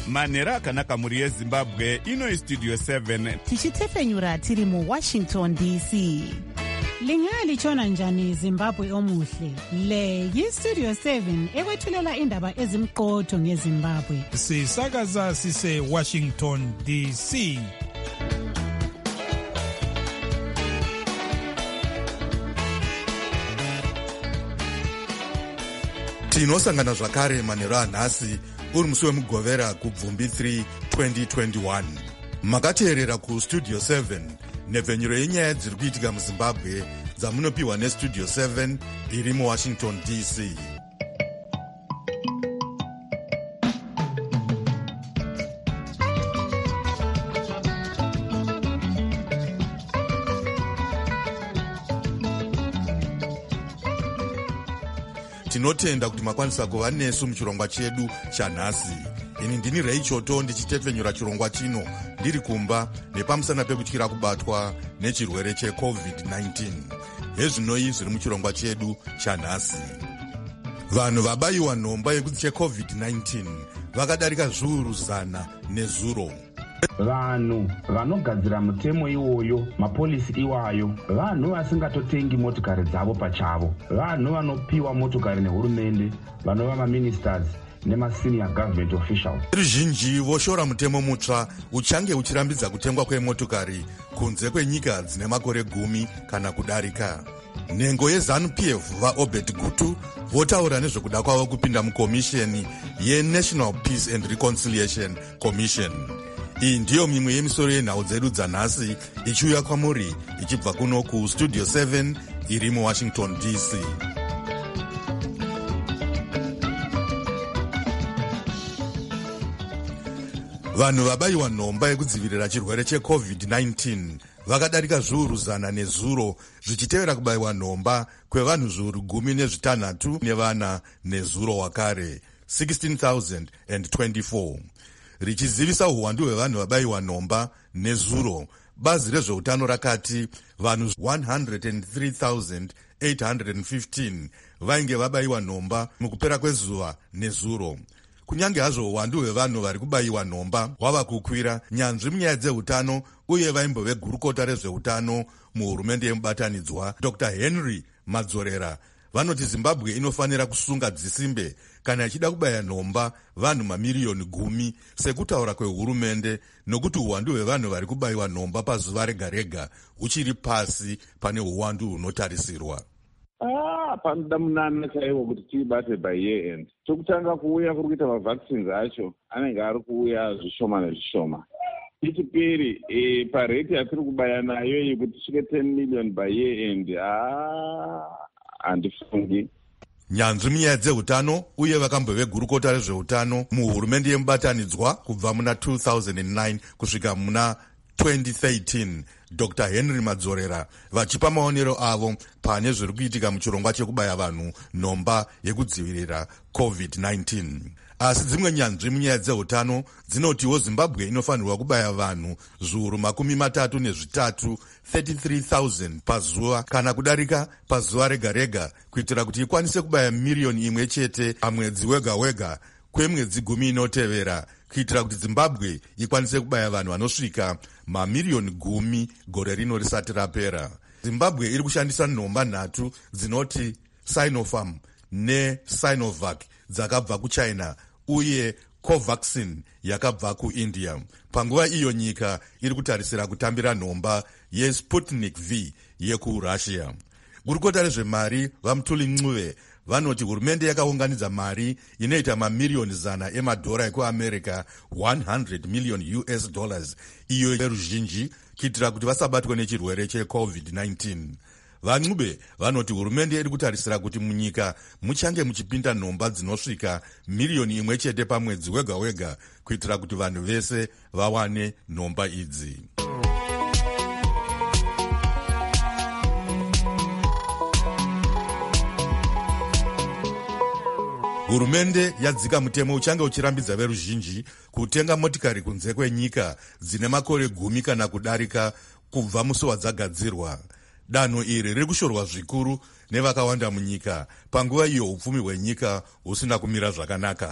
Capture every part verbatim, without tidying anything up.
manhero akanaka mhuri yezimbabwe. Ino istudio seven tichitefenyura tiri muwashington D C. Lingalitshona njani Zimbabwe omuhle? Le yistudio seven ekwethulela indaba ezimqotho ngeZimbabwe. Sisakaza sise Washington D C. Tinosangana zvakare manhero anhasi uri musi wemugovera kubvumbi three twenty twenty-one. Makateerera kustudio seven nepfenyuro yenyaya dziri kuitika muZimbabwe dzamunopiwa nestudio seven iri muWashington D C. Tinotenda kuti makwanisa kuva nesu muchirongwa chedu chanhasi. Ini ndini Reichoto ndichitefenyura chirongwa chino ndiri kumba nepamusana pekutyira kubatwa nechirwere checovid nineteen. Hezvinoi zviri muchirongwa chedu chanhasi. Vanhu vabayiwa nhomba yekudzi checovid nineteen vakadarika zviuru zana nezuro. Vanhu vanogadzira mutemo iwoyo, mapolisi iwayo, vanhu vasingatotengi motikari dzavo pachavo, vanhu vanopiwa motikari nehurumende, vanova maministers nemasenior government officials. Ruzhinji voshora mutemo mutsva uchange uchirambidza kutengwa kwemotokari kunze kwenyika dzine makore gumi kana kudarika. Nhengo yeZANU-P F vaObert Gutu votaura nezvekuda kwavo kupinda mukomisheni yeNational Peace and Reconciliation Commission. Iyi ndiyo mimwe yemisoro yenhau dzedu dzanhasi ichiuya kwamuri ichibva kuno kustudio seven iri muWashington D C. Vanhu vabayiwa nhomba yekudzivirira chirwere checovid nineteen vakadarika zviuru zana nezuro zvichitevera kubayiwa nhomba kwevanhu zviuru gumi nezvitanhatu nevana nezuro wakare sixteen thousand twenty-four. Richizivisa uwandu hwevanhu vabayiwa nhomba nezuro, bazi rezveutano rakati vanhu one hundred three thousand eight hundred fifteen vainge vabayiwa nhomba mukupera kwezuva nezuro. Kunyange hazvo uwandu hwevanhu vari kubayiwa nhomba hwava kukwira, nyanzvi munyaya dzeutano uye vaimbo vegurukota rezveutano muhurumende yemubatanidzwa Doctor Henry Madzorera vanoti Zimbabwe inofanira kusunga dzisimbe kana ichida kubaya nhomba vanhu mamiriyoni gumi sekutaura kwehurumende, nokuti uwandu hwevanhu vari kubayiwa nhomba pazuva rega rega huchiri pasi pane uwandu hunotarisirwa. Ah, panoda munana chaiwo kuti tiibate by year end. Chokutanga kuuya kuri kuita mavaccines acho anenge ari kuuya zvishoma nezvishoma. Chechipiri e, pareti yatiri kubaya nayo yekuti tisvike ten million by year end, ah, handifungi. Nyanzvi munyaya dzeutano uye vakambo vegurukota rezveutano muhurumende yemubatanidzwa kubva muna two thousand nine kusvika muna twenty thirteen, Doctor Henry Madzorera vachipa maonero avo pane zviri kuitika muchirongwa chekubaya vanhu nhomba yekudzivirira covid nineteen. Asi dzimwe nyanzvi munyaya dzeutano dzinotiwo Zimbabwe inofanirwa kubaya vanhu zviuru makumi matatu nezvitatu thirty-three thousand pazuva kana kudarika pazuva rega rega kuitira kuti ikwanise kubaya miriyoni imwe chete pamwedzi wega wega kwemwedzi gumi inotevera, kuitira kuti Zimbabwe ikwanise kubaya vanhu vanosvika mamiriyoni gumi gore rino risati rapera. Zimbabwe iri kushandisa nhomba nhatu dzinoti Sinopharm neSinovac dzakabva kuChina uye Covaxin yakabva kuIndia. Panguva iyo nyika iri kutarisira kutambira nhomba yeSputnik V yekuRussia. Gurukota rezvemari vaMutuli Ncube vanoti hurumende yakaunganidza mari inoita mamiriyoni zana emadhora ekuAmerica one hundred million U S dollars iyo yeruzhinji kuitira kuti vasabatwe nechirwere checovid nineteen. VaNcube vanoti hurumende iri kutarisira kuti munyika muchange muchipinda nhomba dzinosvika miriyoni imwe chete pamwedzi wega wega kuitira kuti vanhu vese vawane nhomba idzi. Hurumende yadzika mutemo uchange uchirambidza veruzhinji kutenga motikari kunze kwenyika dzine makore gumi kana kudarika kubva musi wadzagadzirwa. Danho iri riri kushorwa zvikuru nevakawanda munyika panguva iyo upfumi hwenyika husina kumira zvakanaka.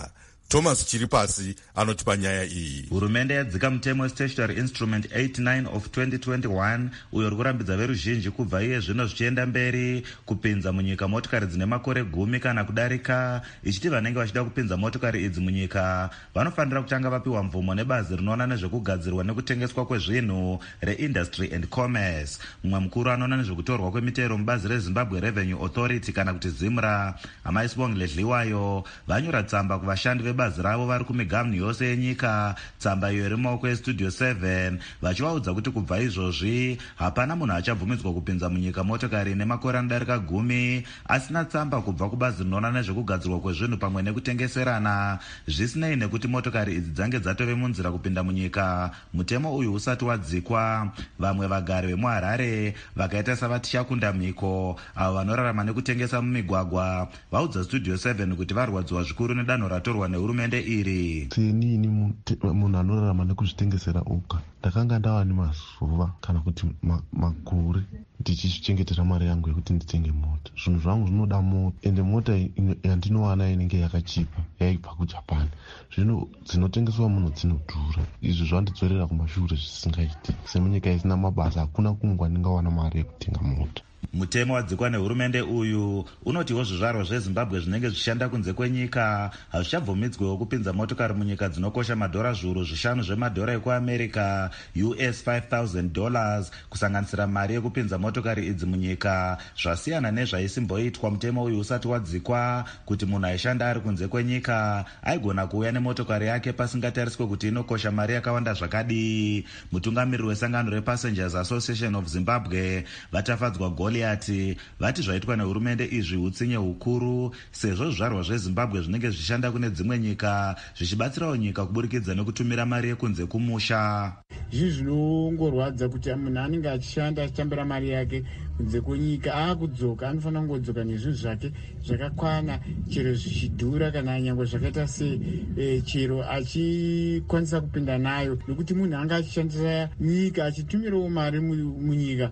Thomas Chiripasi anoti panyaya iyi. Hurumende yadzika mutemo westatutory instrument eighty-nine of twenty twenty-one uyo uri kurambidza veruzhinji kubva iye zvino zvichienda mberi kupinza munyika motokari dzine makore gumi kana kudarika, ichiti vanenge vachida kupinza motokari idzi munyika vanofanira kutanga vapiwa mvumo nebazi rinoona nezvekugadzirwa nekutengeswa kwezvinhu reindustry and commerce. Mumwe mukuru anoona nezvekutorwa kwemitero mubazi reZimbabwe Revenue Authority kana kuti ZIMRA, Amaisibongi Ledliwayo, vanyora tsamba kuvashandi vebazi ravo vari kumigamu yose yenyika. Tsamba iyo iri mumaoko estudio seven vachivaudza kuti kubva izvozvi hapana munhu achabvumidzwa kupinza munyika motokari nemakore anodarika gumi asina tsamba kubva kubazi rinoona nezvekugadzirwa kwezvinhu pamwe nekutengeserana, zvisinei nekuti motokari idzi dzange dzatove munzira kupinda munyika mutemo uyu usati wadzikwa. Vamwe vagari vemuHarare vakaita savati Chakunda Miko avo vanorarama nekutengesa mumigwagwa vaudza studio seven kuti varwadziwa zvikuru nedanho ratorwa nehurumende iri. Senini munhu anorarama nekuzvitengesera oga ndakanga ndava nemazuva kana kuti makore ndichizvichengetera mari yangu yekuti nditenge mota. Zvinhu zvangu zvinoda mota, ende mota yandinowana inenge yakachipa yaibva kuJapan. Zvino dzinotengeswa munhu dzinodhura. Izvi zvandidzorera kumashure zvisingaiti. Semunyika isina mabasa hakuna kungwa ndingawana mari yekutenga mota. Mutemo wadzikwa nehurumende uyu unotiwo zvizvarwa zveZimbabwe zvinenge zvichishanda kunze kwenyika hazvichabvumidzwewo kupinza motokari munyika dzinokosha madhora zviuru zvishanu zvemadhora ekuAmerica U S five thousand dollars kusanganisira mari yekupinza motokari idzi munyika, zvasiyana nezvaisimboitwa mutemo uyu usati wadzikwa kuti munhu aishanda ari kunze kwenyika aigona kuuya nemotokari yake pasingatariswe kuti inokosha mari yakawanda zvakadii. Mutungamiriri wesangano rePassengers Association of Zimbabwe vatafadzwa Goliati vati zvaitwa nehurumende izvi utsinye hukuru sezvo zvizvarwa zveZimbabwe zvinenge zvichishanda kune dzimwe nyika zvichibatsirawo nyika kuburikidza nekutumira mari yekunze kumusha. Izvi zvinongorwadza kuti munhu anenge achishanda achitambira mari yake kunze kwenyika aakudzoka anofanira kungodzoka nezvinhu zvake zvakakwana, chero zvichidhura kana nyangwe zvakaita se e, chero achikwanisa kupinda nayo, nekuti munhu anga achishandisa nyika achitumirawo mari munyika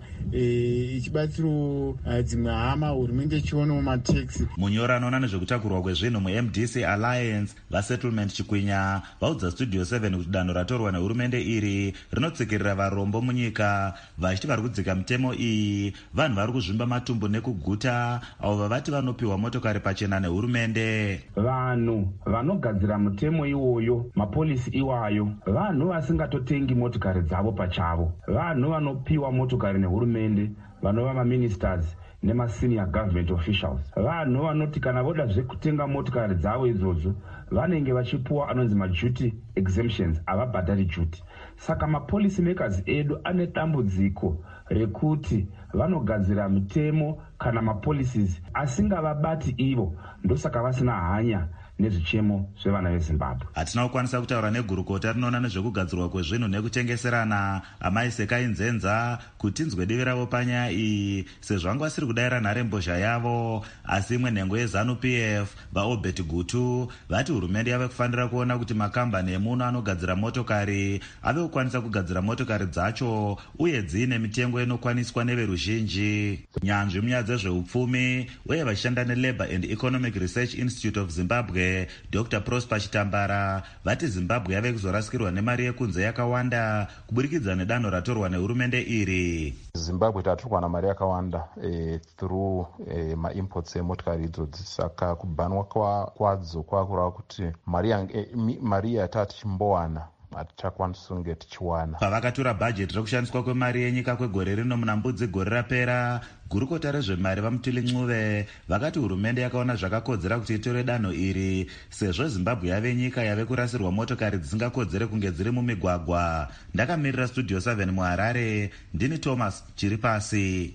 e, ichibatsirawo dzimwe hama, hurumende ichionawo mataxi. Munyora anoona nezvekutakurwa kwezvinhu muM D C Alliance vaSettlement Chikwinya vaudza studio seven kuti danho ratorwa nehurumende iri rinotsikerera varombo munyika vachiti vari kudzika mitemo iyi vanhu vari kuzvimba matumbu nekuguta avo vavati vanopiwa motokari pachena nehurumende. Vanhu vanogadzira mutemo iwoyo, mapolisi iwayo, vanhu vasingatotengi motokari dzavo pachavo, vanhu vanopiwa motokari nehurumende, vanova maministers nemasenior government officials, vanhu vanoti kana voda zvekutenga motokari dzavo idzodzo vanenge vachipuwa anonzi maduty exemptions, havabhadhari duty. Saka mapolicy makers edu ane dambudziko rekuti vanogadzira mitemo kana mapolicies asingavabati ivo, ndosaka vasina hanya nezvichemo zvevana veZimbabwe. Hatina kukwanisa kutaura negurukota rinoona nezvekugadzirwa kwezvinhu nekutengeserana Amai Sekai Nzenza kuti inzwe divi ravo panyaya iyi sezvo anga vasiri kudayira nharembozha yavo, asi imwe nhengo yeZanu P F vaObert Gutu vati hurumende yave kufanira kuona kuti makambani emuno anogadzira motokari ave kukwanisa kugadzira motokari dzacho uye dziine mitengo inokwaniswa neveruzhinji. Nyanzvi munyaya dzezveupfumi uye vachishanda neLabour and Economic Research Institute of Zimbabwe Doctor Prosper Chitambara vati Zimbabwe yave kuzorasikirwa nemari yekunze yakawanda kuburikidza nedanho ratorwa nehurumende iri. Zimbabwe tatorwa na mari yakawanda e, through e, maimports emotokari idzodzi, saka kubhanwa kwadzo kwakureva kuti mari e, mari yatati chimbowana hatichakwanisi kunge tichiwana. Pavakatura bhajeti rekushandiswa kwemari yenyika kwegore rino muna Mbudzi gore rapera, gurukota rezvemari vaMutili Ncube vakati hurumende yakaona zvakakodzera kuti itore danho iri sezvo Zimbabwe yave nyika yave kurasirwa motokari dzisingakodzere kunge dziri mumigwagwa. Ndakamirira studio seven muHarare, ndini Thomas Chiripasi.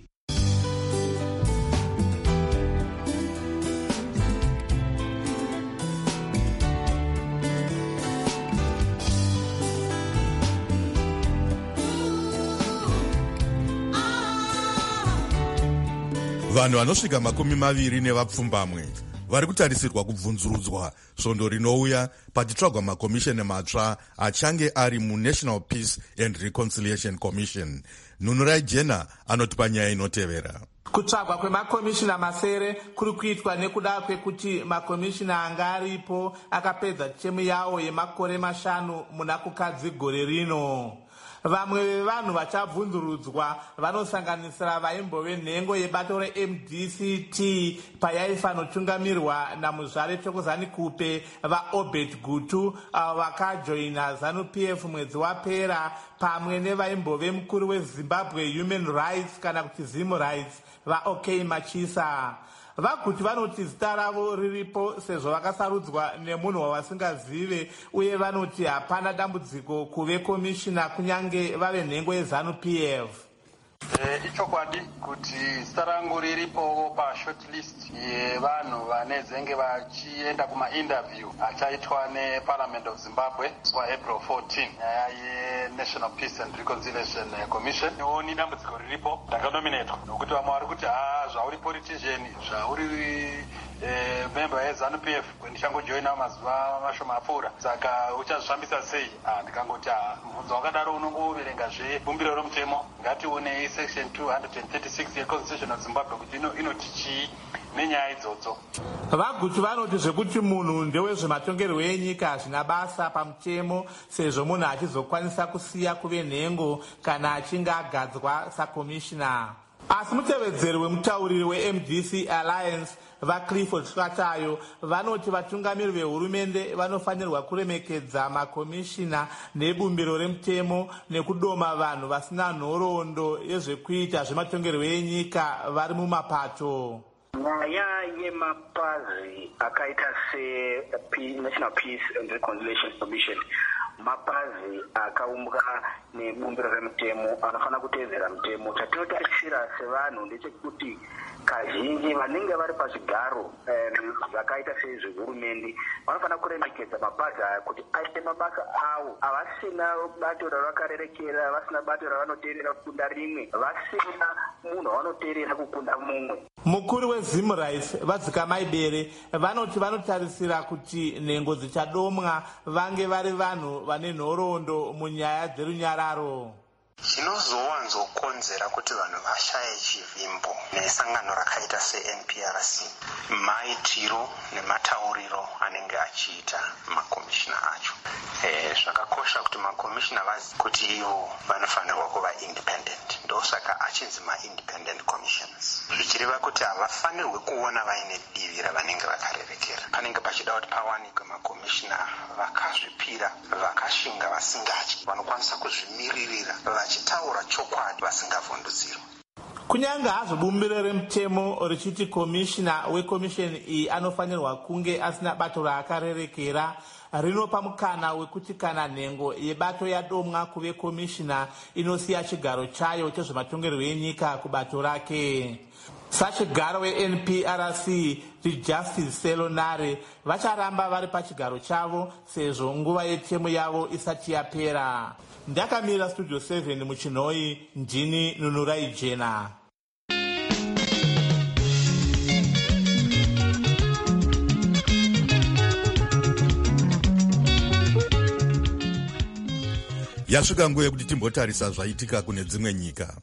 Vanhu vanosvika makumi maviri nevapfumbamwe vari kutarisirwa kubvunzurudzwa svondo rinouya pachitsvagwa makomisheni matsva achange ari muNational Peace and Reconciliation Commission. Nunurai Jena anotipa nyaya inotevera. kutsvagwa kwemakomishina masere kuri kuitwa nekuda kwekuti makomishina anga aripo akapedza chemu yawo yemakore mashanu muna kukadzi gore rino. Vamwe vevanhu vachabvundurudzwa vanosanganisira vaimbove nhengo yebato re-M D C T payaifanotsungamirwa namuzvare Thokozani Kupe vaObed Gutu avo vakajoina ZANU P F mwedzi wapera, pamwe nevaimbove mukuru weZimbabwe Human Rights kana kuti Zim Rights vaOK Machisa. Vagutu vanoti zita ravo riripo sezvo vakasarudzwa nemunhu wavasingazive, uye vanoti hapana dambudziko kuve komishina kunyange vave nhengo yeZANU P F. Ichokwadi kuti zita rangu riripo pashortlist yevanhu vanezenge vachienda kumainterview achaitwa neParliament of Zimbabwe paApril fourteenth, nyaya yeNational Peace and Reconciliation Commission. Oni dambudziko riripo ndakanominatwa nokuti vamwe vari kuti ha zvauri politician, zvauri Eh, member yeZANU P F ndichangojoina mazuva mashoma apfuura, saka uchazvifambisa sei? Ah, ndikangoti mubvunzo wakadaro unongoverenga zvebumbiro romutemo, ngatione section two thirty-six yeConstitution of Zimbabwe kuti inoti chii nenyaya idzodzo. Vagutu vanoti zvekuti munhu ndewezvematongerwo enyika hazvina basa pamutemo, sezvo munhu achizokwanisa kusiya kuve nhengo kana achinge agadzwa sakomishina. Asi mutevedzeri wemutauriri we-M D C Alliance vaClifford Swatayo vanoti vatungamiri vehurumende vanofanirwa kuremekedza makomishina nebumbiro remutemo nekudoma vanhu vasina nhoroondo yezvekuita zvematongerwo enyika vari mumapato. Nyaya yemapazi akaita seNational Peace and Reconciliation Commission, mapazi akaumbwa nebumbiro remutemo anofanira kuteedzera mutemo. Chatinotarisira sevanhu ndechekuti kazhinji vanenge vari pazvigaro zvakaita sezvehurumende vanofanira kuremekedza mapazi aya kuti aite mabasa avo, havasina bato ravakarerekera, vasina bato ravanoteerera kukunda rimwe, vasina munhu wavanoteerera kukunda mumwe. Mukuru weZim Rights Vadzikamai Bere vanoti vanotarisira kuti nhengo dzichadomwa vange vari vanhu vane nhoroondo munyaya dzerunyararo. Chinozowanzokonzera kuti vanhu vashaye chivimbo nesangano rakaita seN P R C maitiro nematauriro anenge achiita makomishina acho. Eh, zvakakosha kuti makomishina vazi kuti ivo vanofanirwa kuva independent, ndosaka achinzi ma-independent commissions, zvichireva kuti havafanirwi kuona vaine divi ravanenge vakarerekera. Panenge pachida kuti pawanikwe makomishina vakazvipira, vakashinga, vasingatyi, vanokwanisa kuzvimiririra, vachitaura chokwadi, vasingavhundutsirwa. Kunyange hazvo bumbiro remutemo richiti komishina wekomisheni iyi anofanirwa kunge asina bato raakarerekera, rinopa mukana wekuti kana nhengo yebato yadomwa kuve komishina inosiya chigaro chayo chezvematongerwo enyika kubato rake. Sachigaro weN P R C riJustice Selonare vacharamba vari pachigaro chavo sezvo nguva yetemu yavo isati yapera. Ndakamira Studio seven muChinoi, ndini Nunurai Jena. Yasvika nguva yekuti timbotarisa zvaitika kune dzimwe nyika.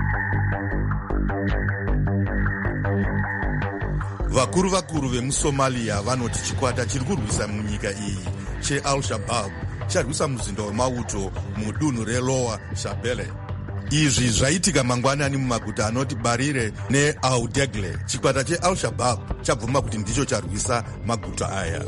Vakuru vakuru vemuSomalia vanoti chikwata chiri kurwisa munyika iyi cheAl-Shabaab charwisa muzinda wemauto mudunhu reLower Shabelle. Izvi zvaitika mangwanani mumaguta anoti Barire neAudegle. Chikwata cheAl-Shabaab chabvuma kuti ndicho charwisa maguta aya.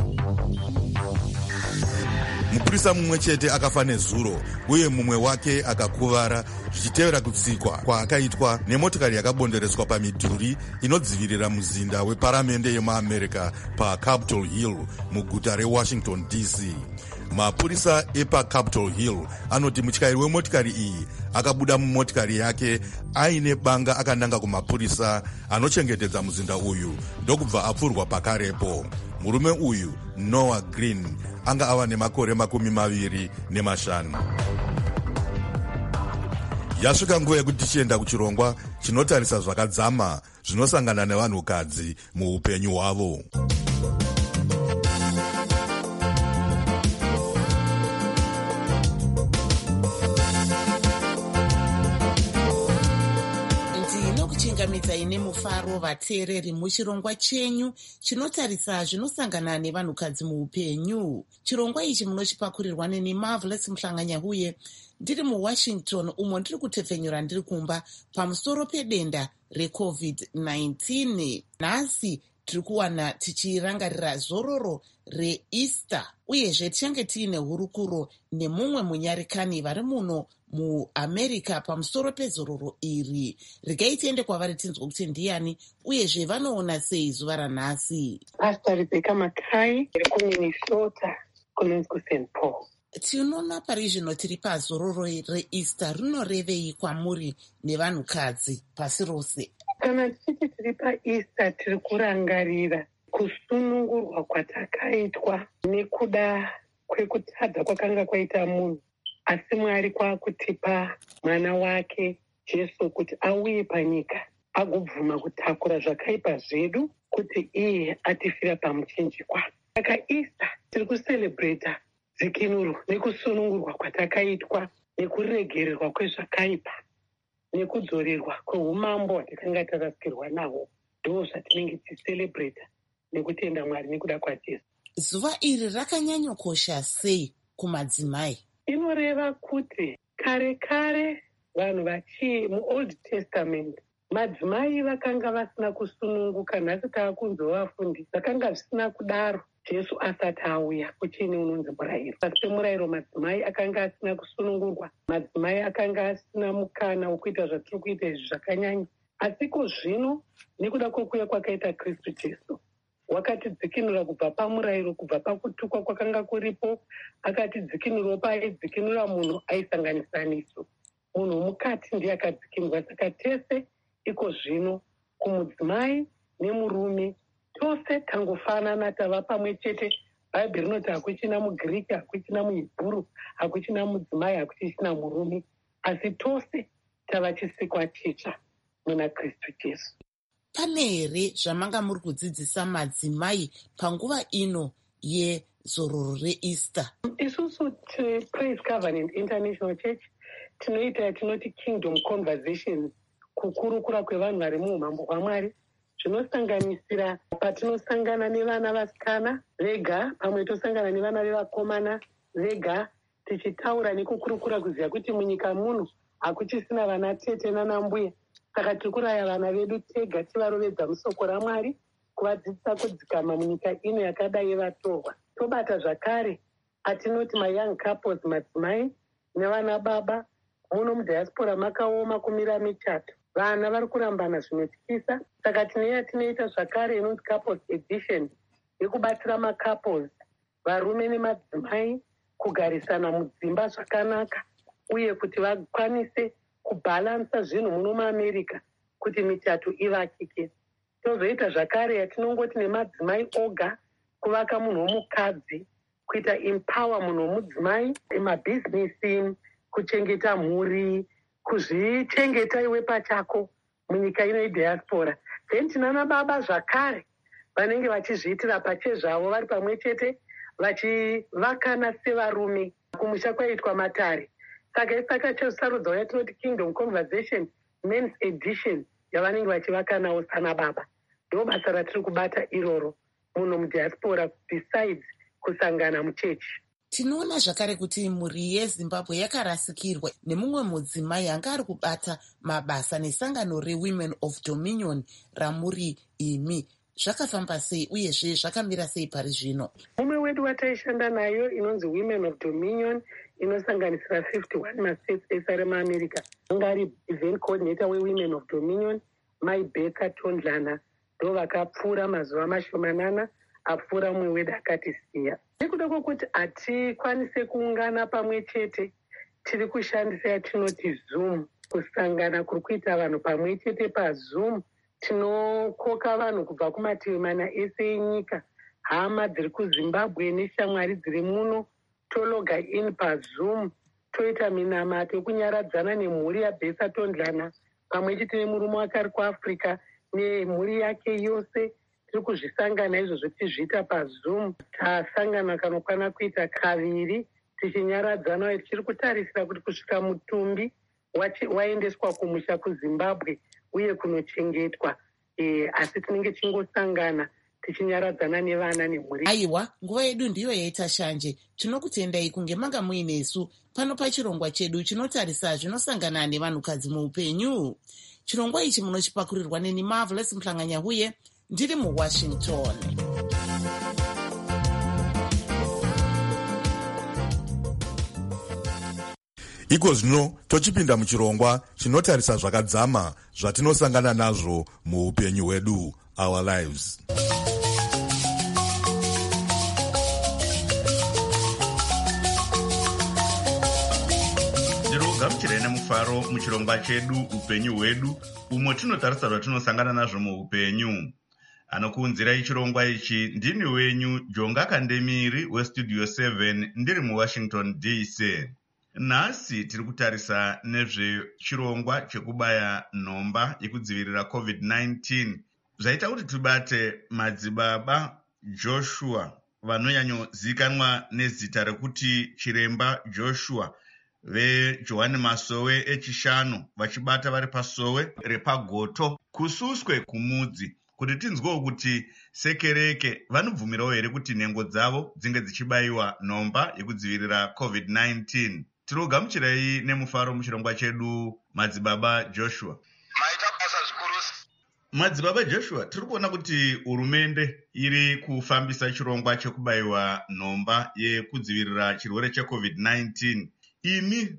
Mupurisa mumwe chete akafa nezuro uye mumwe wake akakuvara zvichitevera kutsikwa kwaakaitwa nemotokari yakabondereswa pamidhuri inodzivirira muzinda weparamende yemuAmerica paCapitol Hill muguta reWashington D C. Mapurisa epaCapitol Hill anoti mutyairi wemotokari iyi akabuda mumotokari yake aine banga akananga kumapurisa anochengetedza muzinda uyu ndokubva apfurwa pakarepo. Murume uyu Noah Green anga ava nemakore makumi maviri nemashanu. Yasvika nguva yekuti tichienda kuchirongwa chinotarisa zvakadzama zvinosangana nevanhukadzi muupenyu hwavo. tinokuchingamidzai nemufaro vateereri muchirongwa chenyu chinotarisa zvinosangana nevanhukadzi muupenyu. Chirongwa ichi munochipakurirwa neni Marvelous Mhlanganyahuye ndiri muwashington, umo ndiri kutepfenyura ndiri kumba pamusoro pedenda recovid nineteen. Nhasi tiri kuwana tichirangarira zororo reEaster, uyezve tichange tiine hurukuro nemumwe munyarikani vari muno muamerica pamusoro pezororo iri. Regai tiende kwavari tinzwa kuti ndiani uyezve vanoona sei zuva ranhasi. Pastor Rebecca Makai kuMinnesota kunonzi kuSaint Paul. Tinoona pari zvino tiri pazororo reEaster, rinorevei kwamuri nevanhukadzi pasi rose? Kana tichiti tiri paEaster tiri kurangarira kusunungurwa kwatakaitwa nekuda kwekutadza kwakanga kwaita munhu, asi Mwari kwakutipa mwana wake Jesu kuti auye panyika agobvuma kutakura zvakaipa zvedu kuti iye atifira pamuchinjikwa. Saka Easter tiri kucelebrata dzikinuro nekusunungurwa kwatakaitwa nekuregererwa kwezvakaipa nekudzorerwa kweumambo hwatakanga tarasikirwa nahwo. Ndo zvatinenge tichicelebrata nekutenda Mwari nekuda kwaJesu. Zuva iri rakanyanyokosha sei kumadzimai? Inoreva kuti kare kare vanhu vachi muOld Testament madzimai vakanga vasina kusununguka. Nhasi taakunzovafundisa vakanga zvisina kudaro Jesu asati auya kuchini unonzi murayiro. Pasi pemurayiro madzimai akanga asina kusunungurwa, madzimai akanga asina mukana wokuita zvatiri kuita izvi zvakanyanya. Asiko zvino nekuda kwokuuya kwakaita Kristu Jesu wakatidzikinura kubva pamurayiro, kubva pakutukwa kwakanga kuripo, akatidzikinura paaidzikinura munhu aisanganisa nesu. Munhu mukati ndiye akadzikinurwa. Saka tese iko zvino kumudzimai nemurume tose tangofanana, tava pamwe chete. Bhaibheri rinoti hakuchina muGiriki, hakuchina muHebhuru, hakuchina mudzimai, hakuchina murume, asi tose tava chisikwa chitsva muna Kristu Jesu. Pane here zvamanga muri kudzidzisa madzimai panguva ino yezororo reEaster? Isusu Praise Covenant International Church tinoita tinoti Kingdom Conversations, kukurukura kwevanhu vari muumambo hwaMwari, zvinosanganisira patinosangana nevana vasikana vega, pamwe tosangana nevana vevakomana vega, tichitaura nekukurukura kuziva kuti munyika muno hakuchisina vana tete nanambuya. Saka tiri kuraya vana vedu tega, tivarovedza musoko raMwari, kuvadzidzisa kudzikama munyika ino yakadai vatorwa. Tobata zvakare atinoti mayoung couples, madzimai nevana baba. Muno mudiaspora makaoma kumira michato, vana vari kurambana zvinotyisa. Saka tineya tinoita zvakare inonzi couples edition, yekubatsira macouples, varume nemadzimai, kugarisana mudzimba zvakanaka, uye kuti vakwanise kubhalansa zvinhu muno muAmerica kuti michato ivakike. Tozoita zvakare yatinongoti nemadzimai oga, kuvaka munhu womukadzi, kuita empower munhu womudzimai, emabhizinesi, kuchengeta mhuri, kuzvichengeta iwe pachako munyika ino yediaspora. Then tinana baba zvakare vanenge vachizviitira pachezvavo vari pamwe chete vachivakana sevarume kumusha kwaitwa matare. Saka isaka chesarudzo yatinoti Kingdom Conversation Men's Edition yavanenge vachivakanawo sana baba. Ndo basa ratiri kubata iroro muno mudiaspora besides kusangana muchechi. Tinoona zvakare kuti mhuri yeZimbabwe yakarasikirwa nemumwe mudzimai anga ari kubata mabasa nesangano reWomen of Dominion ramuri imi. Zvakafamba sei uyezve zvakamira sei pari zvino? Mumwe wedu wataishanda nayo inonzi Women of Dominion inosanganisira fifty-one mastates ese remuAmerica. Anga ari event coordinator weWomen of Dominion, Mai Becca Tondlana, ndo vakapfuura mazuva mashomanana apfuura mumwe wedu akatisiya. Nekuda kwokuti hatikwanise kuungana pamwe chete, tiri kushandisa yatinoti Zoom, kusangana kuri kuita vanhu pamwe chete paZoom. Tinokoka vanhu kubva kumativi mana ese enyika, hama dziri kuZimbabwe neshamwari dziri muno, tologa in paZoom, toita minamato yekunyaradzana nemhuri yaBesa Tondlana pamwe chete nemurume wakari kuAfrica nemhuri yake yose. Tiri kuzvisangana izvozvo tizviita paZoom. Tasangana kanokwana kuita kaviri tichinyaradzana, uye tichiri kutarisira kuti kusvika mutumbi waendeswa kumusha kuZimbabwe uye kunochengetwa. E, asi tinenge tichingosangana tichinyaradzana nevana nemhuri. Aiwa, nguva yedu ndiyo yaita shanje. Tinokutendai kunge manga muinesu pano pachirongwa chedu chinotarisa zvinosangana nevanhukadzi muupenyu. Chirongwa ichi munochipakurirwa neni Marvelous Mhlanganyahuye, ndiri muWashington. Iko zvino tochipinda muchirongwa chinotarisa zvakadzama zvatinosangana nazvo muupenyu hwedu, our lives. Gamuchirai nemufaro muchirongwa chedu upenyu hwedu, umo tinotarisa zvatinosangana nazvo muupenyu. Anokuunzirai chirongwa ichi ndini wenyu Jonga Kandemiri westudio seven, ndiri muWashington D C. Nhasi tiri kutarisa nezvechirongwa chekubaya nhomba yekudzivirira covid nineteen. Zvaita kuti tibate madzibaba Joshua vanonyanyozivikanwa nezita rekuti Chiremba Joshua veJohani Masowe echishanu, vachibata vari pasowe repagoto kususwe kumudzi, kuti tinzwewo kuti sekereke vanobvumirawo here kuti nhengo dzavo dzinge dzichibayiwa nhomba yekudzivirira covid nineteen. Tinogamuchirai nemufaro muchirongwa chedu madzibaba Joshua. Maita basa zvikuru. Madzibaba Joshua, tiri kuona kuti hurumende iri kufambisa chirongwa chekubayiwa nhomba yekudzivirira chirwere checovid nineteen. Imi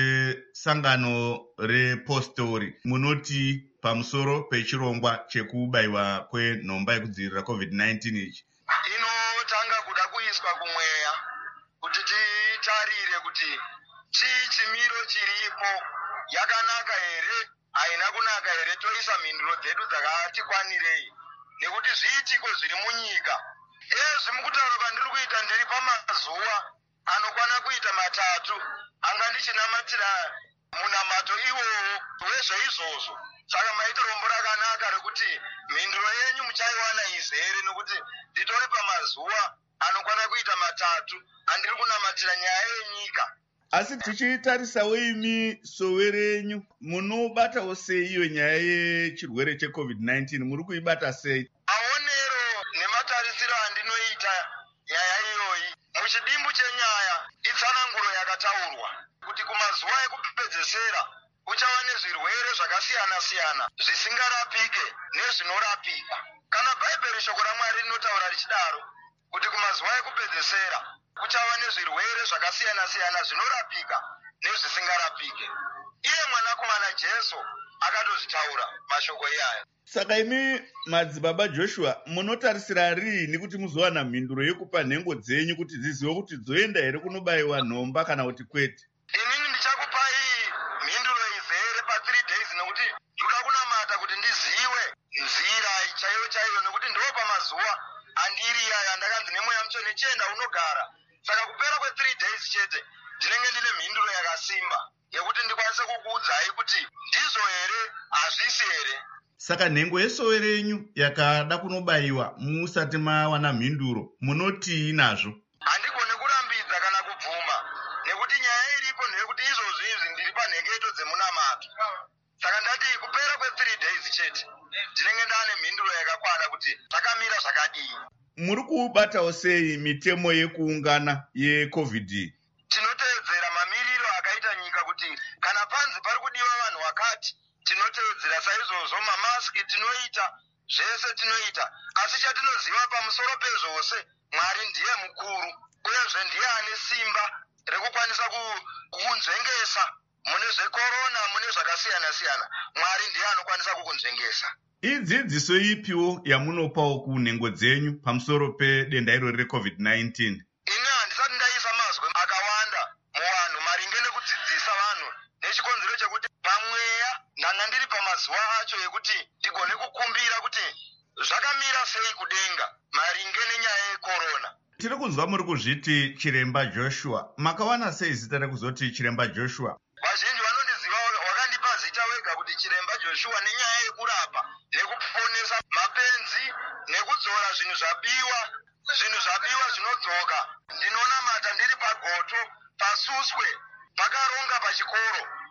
sesangano repostori munoti pamusoro pechirongwa chekubayiwa kwenhomba yekudzivirira covid nineteen ichi? Inotanga kuda kuiswa kumweya kuti titarire kuti chii chimiro chiripo, yakanaka here, haina kunaka here, toisa mhinduro dzedu dzakati kwanirei, nekuti zviitiko zviri munyika. Ezvi mukutaura kwandiri kuita ndiri pamazuva anokwana kuita matatu anga ndichinamatira munamato iwowo wezveizvozvo. Saka maita rombo rakanaka rekuti mhinduro yenyu muchaiwana izere, nekuti nditori pamazuva anokwana kuita matatu andiri kunamatira nyaya yenyika. Asi tichitarisawo imi sowe renyu, munobatawo sei iyo nyaya yechirwere checovid nineteen? Muri kuibata sei? Aonero nematarisiro andinoita nyaya iyoyi, muchidimbu chenyaya itsananguro yakataurwa kuti kumazuva ekupedzesera uchava nezvirwere zvakasiyana-siyana zvisingarapike nezvinorapika. Kana Bhaibheri shoko raMwari rinotaura richidaro kuti kumazuva ekupedzesera kuchava nezvirwere zvakasiyana-siyana zvinorapika nezvisingarapike. Iye mwanakomana Jesu akatozvitaura mashoko iyaya. Saka imi madzibaba Joshua, munotarisira rini kuti muzowana mhinduro yekupa nhengo dzenyu kuti dzizive kuti dzoenda here kunobayiwa nhomba kana kuti kwete? Inini ndichakupai mhinduro izere pa-three days nekuti ndoda kunamata kuti ndizive nzira chaiyo chaiyo, nekuti ndo pamazuva andiri iyaya ndakanzi nemweya mutsvene nechienda unogara. Saka kupera kwe-three days chete ndinenge ndine mhinduro yakasimba yekuti ndikwanise kukuudzai kuti ndizvo here hazvisi here. Saka nhengo yesowe renyu yakada kunobayiwa musati mawana mhinduro, munotii nazvo? Handigone kurambidza kana kubvuma, nekuti nyaya iripo ndeyekuti izvozvo izvi ndiri panhengeto dzemunamato. Saka ndati kupera kwe-three days chete ndinenge ndane mhinduro yakakwana kuti takamira zvakadii. Muri kubatawo sei mitemo yekuungana yecovid? Tinotevedzera mamiriro akaita nyika kuti kana panzi pari kudiwa vanhu vakati tinotevedzera saizvozvo. Mamaski tinoita, zvese tinoita, asi chatinoziva pamusoro pezvose, Mwari ndiye mukuru uyezve ndiye ane simba rekukwanisa kukunzvengesa mune zvekorona, mune zvakasiyana-siyana. Mwari ndiye anokwanisa kukunzvengesa. Idzidziso ipiwo yamunopawo kunhengo dzenyu pamusoro pedenda irori recovid nineteen? Ini handisati ndaisa mazwi akawanda muvanhu maringe nekudzidzisa vanhu nechikonzero chekuti pamweya ndanga ndiri pamazuva acho ekuti ndigone kukumbira kuti zvakamira sei kudenga maringe nenyaya yekorona. Tiri kunzwa muri kuzviti Chiremba Joshua. Makawana sei zita rekuzoti Chiremba Joshua? Vazhinji vanondiziva, wakandipa zita wega kuti Chiremba Joshua nenyaya yekurapa nekuponesa mapenzi nekudzora zvinhu zvabiwa, zvinhu zvabiwa zvinodzoka. Ndinonamata ndiri pagoto pasuswe pakaronga pachikoro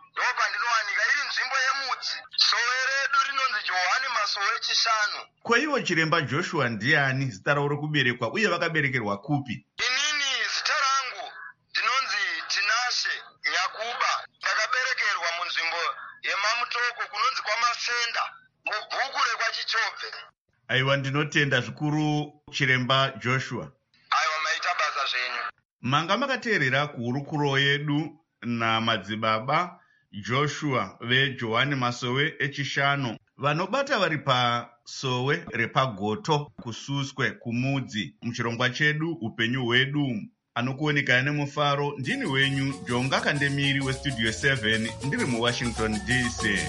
ndobva ndinowanika iri nzvimbo yemudzi. Sowe redu rinonzi Johani Masowe chishanu. Kwaiwo chiremba Joshua ndiani, zita ravo rokuberekwa uye vakaberekerwa kupi? Inini zita rangu ndinonzi Tinashe Nyakuba. Ndakaberekerwa munzvimbo yemamutoko kunonzi kwamasenda mubhuku rekwachichobve. Aiwa, ndinotenda zvikuru chiremba Joshua. Aiwa, maita basa zvenyu. Manga makateerera kuhurukuro yedu namadzibaba Joshua veJohani Masowe echishanu vanobata vari pasowe repagoto kususwe kumudzi muchirongwa chedu upenyu hwedu. Anokuonekana nemufaro ndini wenyu Jonga Kandemiri westudio seven ndiri muWashington D C.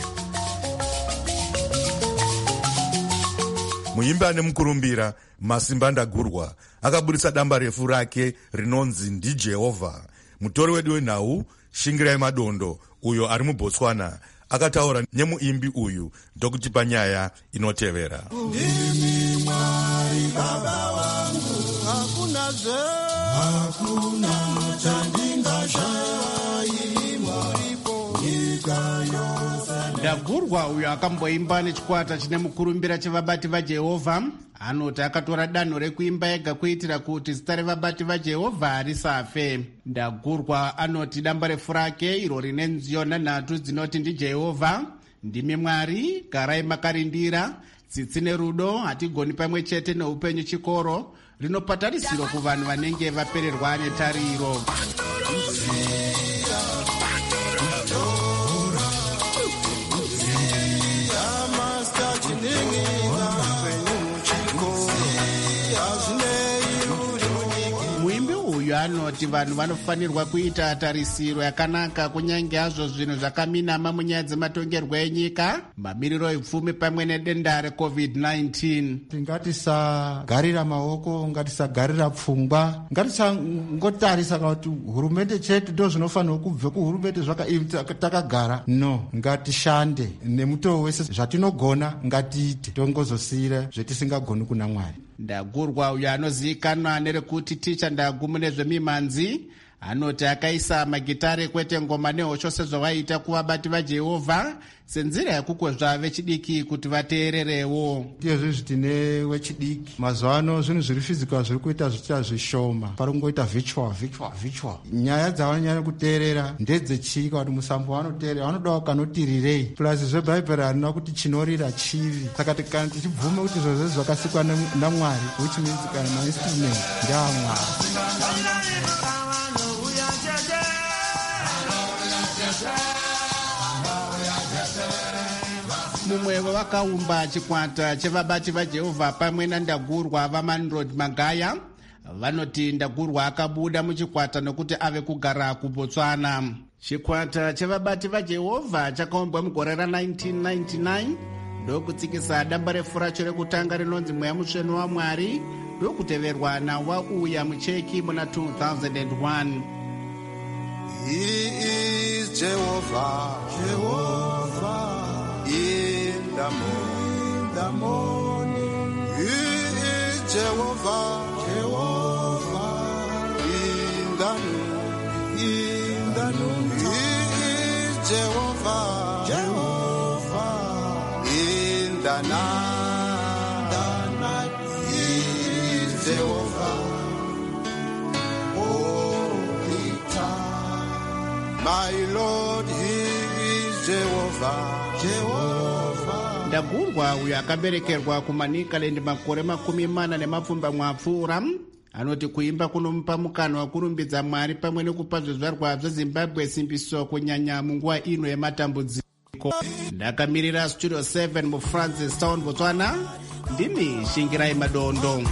Muimbi ane mukurumbira Masimba Ndagurwa akaburitsa damba refu rake rinonzi ndiJehovha. Mutori wedu wenhau Shingirai Madondo uyo ari muBotswana akataura nemuimbi uyu ndokutipa nyaya inotevera. Ndimi Mwari Baba wangu, hakuna zve, hakuna chandingashaya muripo nyika yose. Ndagurwa uyo akamboimba nechikwata chine mukurumbira chevabati vaJehovha anoti akatora danho rekuimba ega kuitira kuti zita revabati vaJehovha risafe. Ndagurwa anoti damba refu rake iro rine nziyo nhanhatu dzinoti ndiJehovha, ndimi Mwari, garai makarindira, tsitsi nerudo, hatigoni pamwe chete neupenyu chikoro, rinopa tarisiro kuvanhu vanenge vapererwa netariro. Muimbi uyu anoti vanhu vanofanirwa kuita tarisiro yakanaka kunyange hazvo zvinhu zvakaminama munyaya dzematongerwo enyika, mamiriro epfumi pamwe nedenda recovid nineteen. Ngatisagarira maoko, ngatisagarira pfungwa, ngatisangotarisa kuti hurumende chete ndo zvinofanirwa kubve kuhurumende takagara. No, ngatishande nemutoo wese zvatinogona ngatiite, tongozosiyira zvetisingagoni kuna Mwari. Ndagurwa uyo anozivikanwa nerekuti ticha Ndagu mune zvemimhanzi anoti akaisa magitare kwete ngoma nehosho sezvavaita kuvabati vaJehovha senzira yekukwezva vechidiki kuti vateererewo. Ndiyezvo tine wechidiki mazuva ano zvinhu zviri physical zviri kuita zvichita zvishoma, pari kungoita virtual virtual virtual. Nyaya dzavanonyanya kuteerera ndedzechika kuti musambo vanoteerera vanodawo kanoti rirei plus zvebhaibheri harina kuti chinorira chivi. Saka kana tichibvume kuti zvose zvakasikwa naMwari, which means kana mainstrument ndeaMwari. Mumwe wavakaumba chikwata chevabati vaJehovha pamwe naNdagurwa vaManroad Magaya vanoti Ndagurwa akabuda muchikwata nokuti ave kugara kuBotswana. Chikwata chevabati vaJehovha chakaumbwa mugore ra19 ninety-nine ndokutsikisa damba refu racho rekutanga rinonzi Mweya Mutsvene waMwari ndokuteverwa naWauya Mucheki muna two thousand one. He is Jehovah, Jehovah, in the morning, the morning. He is Jehovah, Jehovah, in the noon, in the noon. He is Jehovah, Jehovah, in the night, the night. He is Jehovah. My Lord, he is Jehovah, Jehovah. Ndagurwa uyo akaberekerwa kuManicaland makore makumi mana nemapfumba mwapfuura anoti kuimba kunomupa mukana wakurumbidza Mwari pamwe nekupa zvizvarwa zveZimbabwe simbiso kunyanya munguva ino yematambudziko. Ndakamirira studio seven muFrancis Town, Botswana, ndini Shingirai Madondo.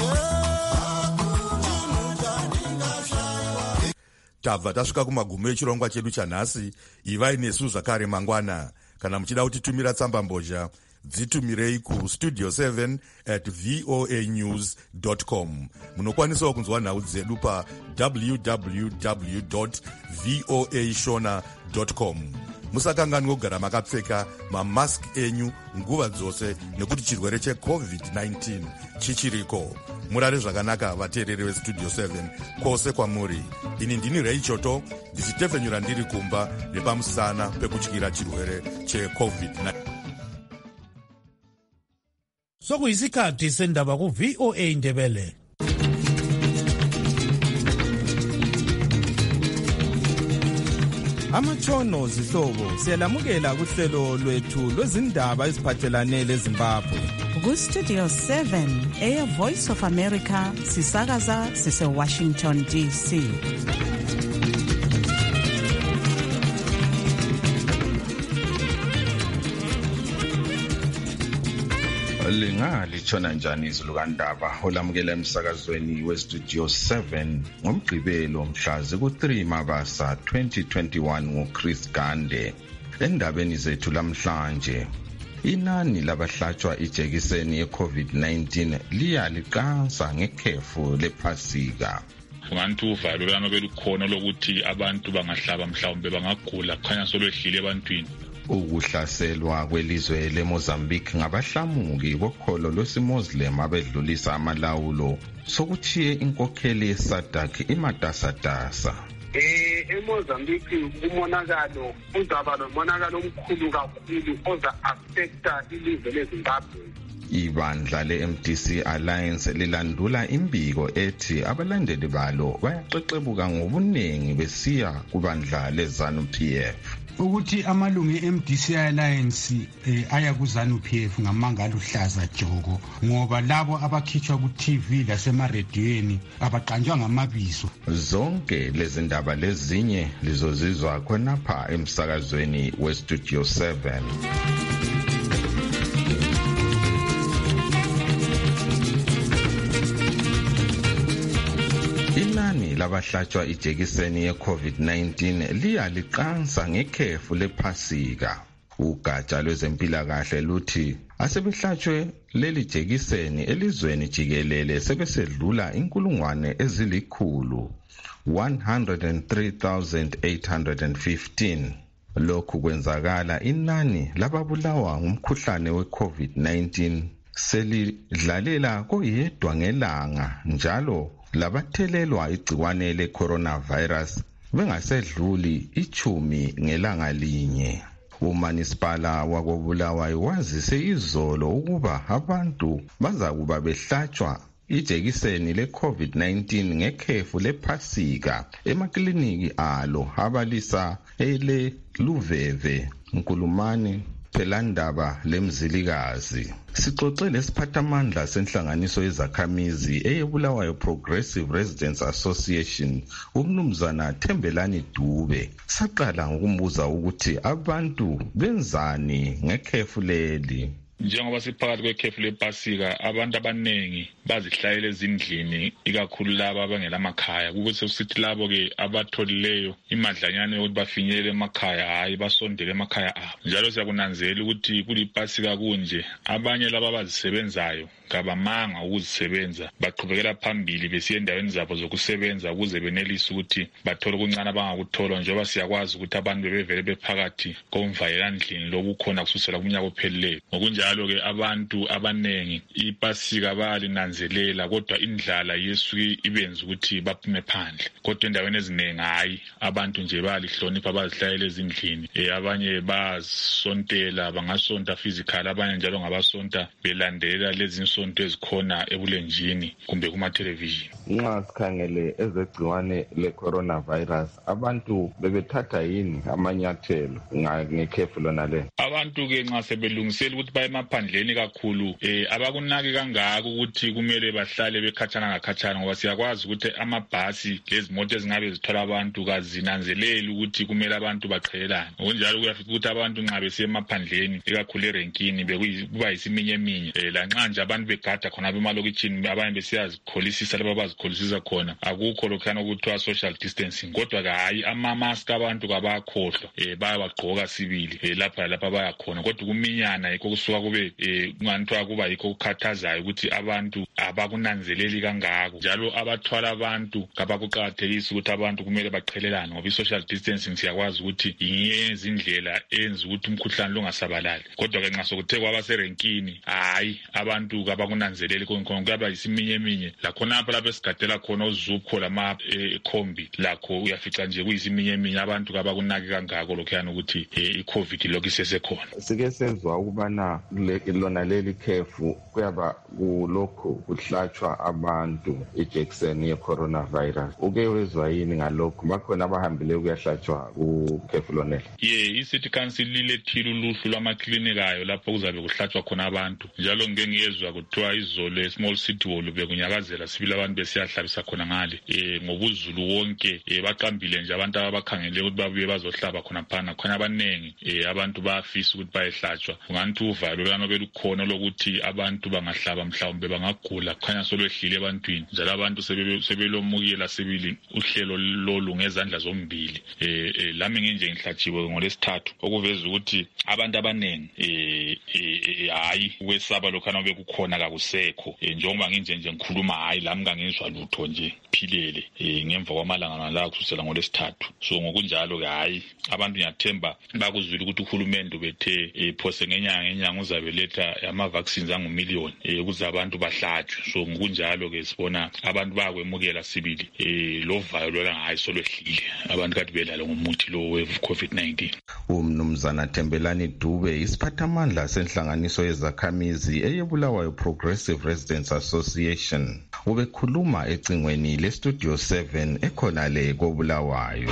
Tabva tasvika kumagumo echirongwa chedu chanhasi. Ivai nesu zvakare mangwana. Kana muchida kutitumira tsamba mbozha, dzitumirei ku studio seven at voa news dot com. Munokwanisawo kunzwa nhau dzedu pa w w w dot voa shona dot com. Musakanganwe kugara makapfeka mamask enyu nguva dzose nekuti chirwere checovid nineteen chichiriko. Murare zvakanaka vateereri vestudio seven kwose kwamuri. Ini ndini Ray Choto ndicitefenyura ndiri kumba nepamusana pekutyira chirwere checovid nineteen. sokuyisikhathi sendaba ku-V O A Ndebele. Amatshono zihlobo siyalamukela kuhlelo lwethu lwezindaba eziphathelane leZimbabwe. Ku-Studio seven Air Voice of America sisakaza sise-Washington D C. Lingatshona njani izulu kandaba olamukela emsakazweni weStudio seven ngomgqibelo mhla ziku-three Mabasa twenty twenty-one nguChris Gande. Endabeni zethu lamhlanje, inani labahlatshwa ijekiseni ye-COVID nineteen liya liqansa ngekhefu lephasika. Kunganti uvalo lana belukhona lokuthi abantu bangahlaba mhlawumbe bangagula kukhanya solwehlile ebantwini. Ukuhlaselwa kwelizwe leMozambique ngabahlamuki bokholo lwesimuslim abedlulisa amalawulo sokuthiye inkokheli yeSADC imatasatasa. Eh eMozambique umonakalo uzaba nomonakalo omkhulu kakhulu oza affecta ilizwe leZimbabwe. Ibandla le-M D C Alliance lilandula imbiko ethi abalandeli balo bayaxexebuka ngobuningi besiya kubandla le-ZANU P F. Ukuthi amalungu e-M D C Alliance eh, aya ku-ZANU P F ngamanga aluhlaza joko ngoba labo abakhitshwa ku-T V lasemarediyweni abaqanjwa ngamabizo. Zonke lezi ndaba lezinye lizozizwa khonapha emsakazweni weStudio seven. Inani labahlatshwa ijekiseni ye-COVID nineteen liya liqansa ngekhefu lephasika. Ugatsha lwezempilakahle luthi asebehlatshwe leli jekiseni elizweni jikelele sebesedlula inkulungwane ezilikhulu one hundred three thousand eight hundred fifteen. Lokhu kwenzakala inani lababulawa ngumkhuhlane we-COVID nineteen selidlalela koyedwa ngelanga njalo labathelelwa igciwane le-coronavirus bengasedluli ichumi ngelanga linye. Umanisipala wakobulawayo wazise izolo ukuba abantu bazakuba behlatshwa ijekiseni le-COVID nineteen ngekhefu lephasika emakliniki alo abalisa ele Luveve, Nkulumane, Phelandaba leMzilikazi. Sixoxe lesiphathamandla senhlanganiso yezakhamizi eyebulawayo Progressive Residents Association umnumzana Thembelani Dube. Saqala ngokumbuza ukuthi abantu benzani ngekhefu leli. Njengoba siphakathi kwekhefu lepasika abantu abanengi bazihlayela ezindlini ikakhulu laba abangela emakhaya ukuthi usithi labo ke abatholileyo imadlanyana yokuthi bafinyelele emakhaya hayi basondele emakhaya abo. Njalo siyakunanzela ukuthi kulipasika kunje abanye laba abazisebenzayo ngabamanga ukuzisebenza baqhubekela phambili besiya endaweni zabo zokusebenza ukuze benelise ukuthi bathole okuncane abangakuthola njengoba siyakwazi ukuthi abantu bebevele bephakathi komvayelandlini lokukhona kususela kumnyaka ophelileyo. Ngokunjalo ke abantu abanengi ipasika bayalinanzelela kodwa indlala yesuke ibenza ukuthi baphume phandle. Kodwa endaweni eziningi hayi abantu nje bayalihlonipha bazihlayela ezindlini. Eh abanye basontela bangasonta physical abanye njalo ngabasonta belandela lezi nsonto ezikhona ebulenjini kumbe kuma television. Nxa sikhangele ezegciwane le-coronavirus abantu bebethatha yini amanyathelo ngekhefu lona le? Abantu ke nxa sebelungisela ukuthi baye emaphandleni kakhulu eh abakunaki kangaka ukuthi kumele bahlale bekhatshana ngakhatshana ngoba siyakwazi ukuthi amabhasi lezimoto ezingabe zithola abantu kazinanzeleli ukuthi kumele abantu baqhelelane. Ngokunjalo kuyafika ukuthi abantu nxa besiya emaphandleni ikakhulu erenkini bekuba yisiminye eminye eh lanxa nje abantu begada khona bemalokitshini abanye besiyazikholisisa laba bazikholisisa khona akukho lokhana ukuthiwa social distancing kodwa hayi ama mask abantu kabakhohlwa eh bayabagqoka sibili eh lapha lapha abayakhona, kodwa ukuminyana yikho kusuka kube kunganithiwa kuba yikho kukhathazayo ukuthi abantu abakunanzeleli kangako, njalo abathwala abantu kabakuqakathekisi ukuthi abantu kumele baqhelelane, ngoba i-social distancing siyakwazi ukuthi yinye indlela enza ukuthi umkhuhlane lungasabalali. Kodwa-ke nxa sokuthe kwaba serenkini, hayi abantu kabakunanzeleli khona, kuyaba yisiminyeminya lakhonapho lapho esigadela khona uzupho lama-khombi lakho uyafica nje kuyisiminyeminya, abantu kabakunaki kangako lokhuyana ukuthi i-COVID lokhu isesekhona. Sike sezwa ukubana lona leli khefu kuyaba kulokhu kuhlatshwa abantu ijekiseni ye-coronavirus. Uke wezwa yini ngalokhu? Bakhona abahambile kuyahlatshwa kukhefu lonela? Ye, i-City Council lilethile uluhlu lwamaklinikayo lapho kuzabe kuhlatshwa khona abantu, njalo ngeke ngiyezwa kuthiwa izolo e-Small City Hall bekunyakazela sibili abantu besiyahlabisa khona ngale eh ngobuzulu wonke eh baqambile nje abantu abakhangele ukuthi babuye bazohlaba khona phana khona abanengi eh abantu bayafisa ukuthi bayehlatshwa. Unganti uvalo lana belukhona lokuthi abantu bangahlaba mhlawumbe bangagula khanya solwehlile ebantwini, njalo abantu sebelomukela sibili uhlelo lolu ngezandla zombili. eh lami nginje ngihlatshiwe ngolesithathu, okuveza ukuthi abantu abanengi eh hayi ukwesaba lokhana bekukhona kakusekho. Njengoba nginje nje ngikhuluma, hayi lami ngangizwa lutho nje philele eh ngemva kwamalanga la kusukela ngolesithathu. So ngokunjalo ke hayi abantu ngiyathemba bakuzwile ukuthi uhulumende bethe iphose ngenyanga ngenyanga uzabeletha ama vaccines angu million eh ukuze abantu bahlatshwe. So ngokunjalo ke sibona abantu bakwemukela sibili eh lo vayo lona hayi solwehlile, abantu kade belala ngomuthi lo we COVID nineteen. Umnumzana Thembelani Dube, isiphathamandla senhlanganiso yezakhamizi eyebulawayo Progressive Residents Association, ubekhuluma ecingweni le Studio seven ekhona le koBulawayo.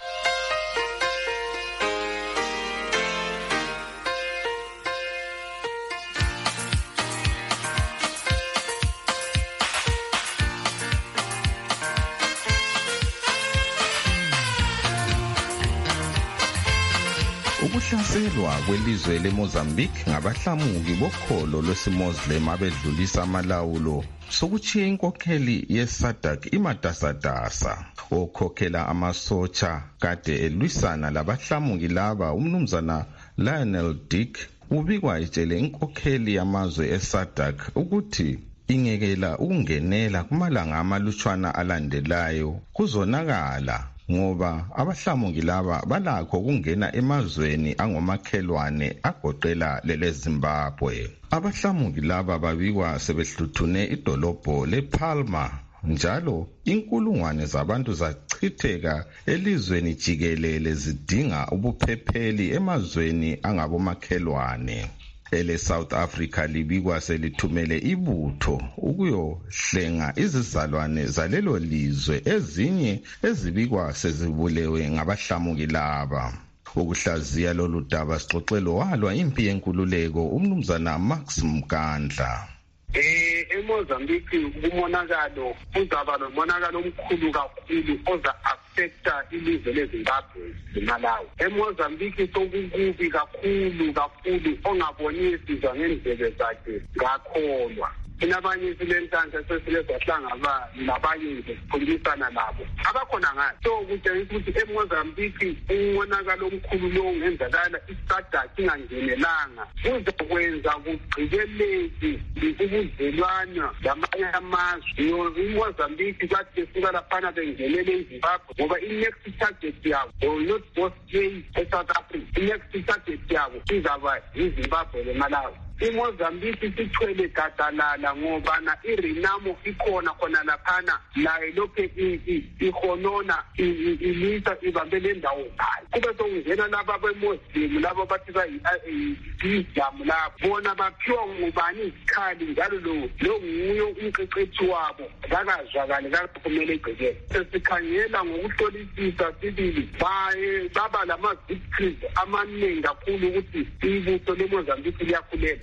Ukuhlaselwa kwelizwe leMozambique ngabahlamuki bokholo lwesiMuslim abedlulisa amalawulo sokuchiya inkokheli ye-SADC imatasatasa. Okhokhela amasotsha kade elwisana labahlamuki laba, umnumzana Lionel Dick, ubikwa etshele inkokheli yamazwe e-SADC ukuthi ingekela ukungenela kumalanga amalutshwana alandelayo kuzonakala, ngoba abahlamuki laba balakho ukungena emazweni angomakhelwane agoqela lele Zimbabwe. Abahlamuki laba babikwa sebehluthune idolobho lePalma, njalo inkulungwane zabantu zachitheka elizweni jikelele zidinga ubuphepheli emazweni angabomakhelwane. Ele South Africa libikwa selithumele ibutho ukuyohlenga izizalwane zalelo lizwe, ezinye ezibikwa sezibulewe ngabahlamuki laba. Ukuhlaziya lolu daba sixoxelo walwa impi yenkululeko umnumzana Max Mkandla. Eh eMozambique kumonakalo uzaba nomonakalo omkhulu kakhulu oza affecta ilizwe leZimbabwe leMalawi. eMozambique sokukubi kakhulu kakhulu ongabonisi ngendlebe zakhe ngakholwa. Inabanye silenhlanhla sesilezahlangaba nabanye sikhulumisana nabo abakhona ngayo. So kutshengisa ukuthi eMozambique umonakalo omkhulu lo ngenzakala iSADC ingangenelanga uzokwenza kugqikeleke ubudlelwane lamanye amazwe. iMozambique kade suka laphana bengenele eZimbabwe ngoba i-next target yabo or not both stay eSouth Africa. I-next target yabo izaba yiZimbabwe leMalawi. iMozambique sithwele gadalala ngoba na iRenamo ikhona khona laphana laye lokhe ihonona ilisa ibambe le ndawo ngayo. Kube sokungena laba beMuslim labo bathi bayi-Islam labo bona baphiwa ngubani izikhali, njalo lo lo nguyo umqeqethi wabo akazwakali kumele egqekele. Sesikhangela ngokuhlolisisa sibili baye baba lama-victories amaningi kakhulu ukuthi ibutho leMozambique liyakhulela.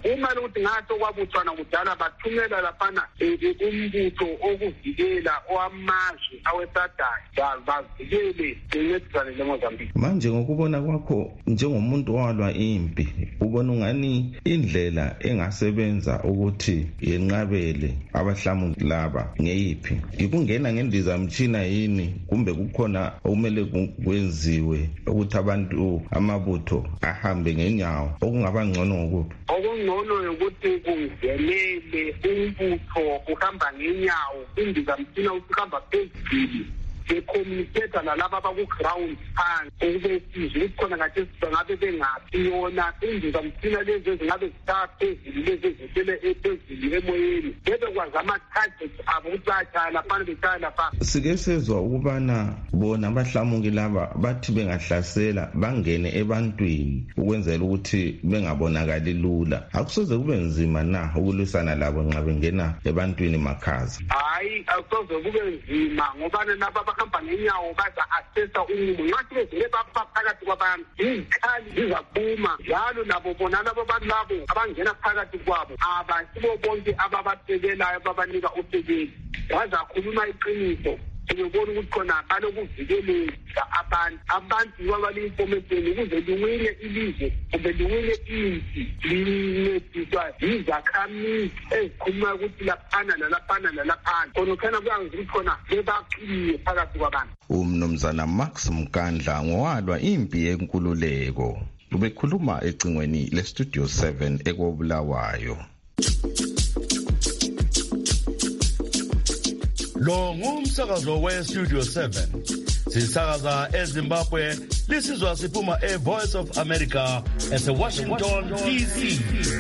uma lokuthi ngathi okwabuthwana kudala bathumela laphana umbutho okuvikela owamazwe awesadayo bavikele incedisane leMozambique. Manje ngokubona kwakho njengomuntu owalwa impi ubona ungani indlela engasebenza ukuthi yenqabele abahlamuki laba ngeyiphi? Ikungena ngendizamtshina yini kumbe kukhona okumele kwenziwe ukuthi abantu amabutho ahambe ngenyawo okungaba ngcono ngokuphi? Okungcono ukuthi kungenele umbutho uhamba ngenyawo, indizamtshina uhamba phezulu becommunicate nalaba abaku-ground phansi ukube sizwe khona ngathi singabe bengaphi yona indizamtshina lezi ezingabe zitaphezulu lezi ezitele ephezulu emoyeni bebekwazi ama-targets abo ukuthi bayatshaya laphana betshaya lapha. Sike sezwa ukubana bona abahlamuki laba bathi bengahlasela bangene ebantwini ukwenzela ukuthi bengabonakali lula. Akusoze kube nzima na ukulwisana labo nxa bengena ebantwini makhaza? Hayi, akusoze kube nzima ngobana naba bahamba ngenyawo baza-assessa umumo ngathi bezele bapha phakathi kwabantu izikhali zizaphuma njalo nabo bona labo abantu labo abangena phakathi kwabo abasibo bonke ababasekelayo babanika usekeli bazakhuluma iqiniso. Ngibona ukuthi khona balokuvikeleka abantu abantu babale-information ukuze liwine ilizwe kumbe liwine impi lincediswa yizakhamizi ezikhuluma ukuthi laphana nalaphana nalaphana khona khona kuyangiza ukuthi khona bebaqiniye phakathi kwabantu. Umnumzana Max Mkandla ngowalwa impi yenkululeko ubekhuluma ecingweni lestudio seven ekobulawayo. Lo ngumsakazo we-Studio seven. Sisakaza eZimbabwe, lisizwa siphuma e-Voice of America ese-Washington, D C.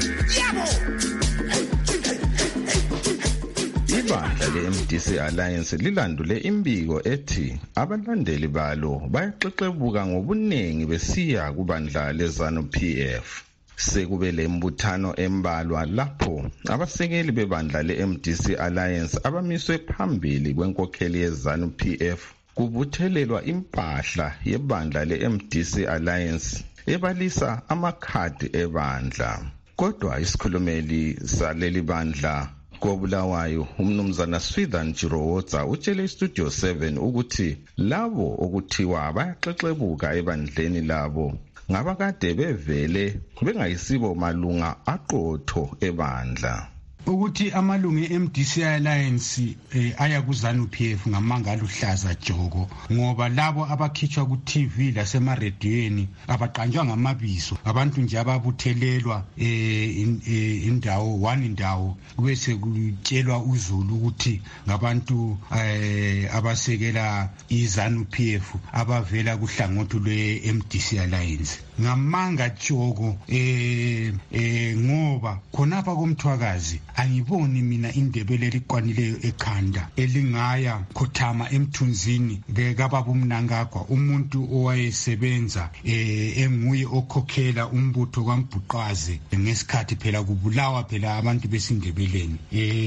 Ibandla le-M D C Alliance lilandule imbiko ethi abalandeli balo bayaxexebuka ngobuningi besiya kubandla le-ZANU-P F. Sekube lembuthano embalwa lapho abasekeli bebandla le-M D C Alliance abamiswe phambili kwenkokheli ye-ZANU-P F kubuthelelwa impahla yebandla le-M D C Alliance ebalisa amakhadi ebandla. Kodwa isikhulumeli saleli bandla kobulawayo umnumzana Swithan Jirowotsa utshele iStudio seven ukuthi labo okuthiwa bayaxexebuka ebandleni labo ngabakade bevele bengayisibo malunga aqotho ebandla. Ukuthi amalungu e-M D C Alliance eh, aya ku-ZANU-P F ngamanga aluhlaza joko ngoba labo abakhitshwa ku-T V lasemarediyweni abaqanjwa ngamabizo abantu nje ababuthelelwa eh, in, eh, indawo one indawo bese kutshelwa uZulu ukuthi ngabantu eh, abasekela i-ZANU-P F abavela kuhlangothi lwe-M D C Alliance ngamanga joko eh, eh, ngoba khonapha komthwakazi angiboni mina indebele eliqwanileyo ekhanda elingaya khothama emthunzini bekababa uMnangagwa umuntu owayesebenza eh, enguye okhokhela umbutho kaMbhuqwazi ngesikhathi phela kubulawa phela abantu besindebeleni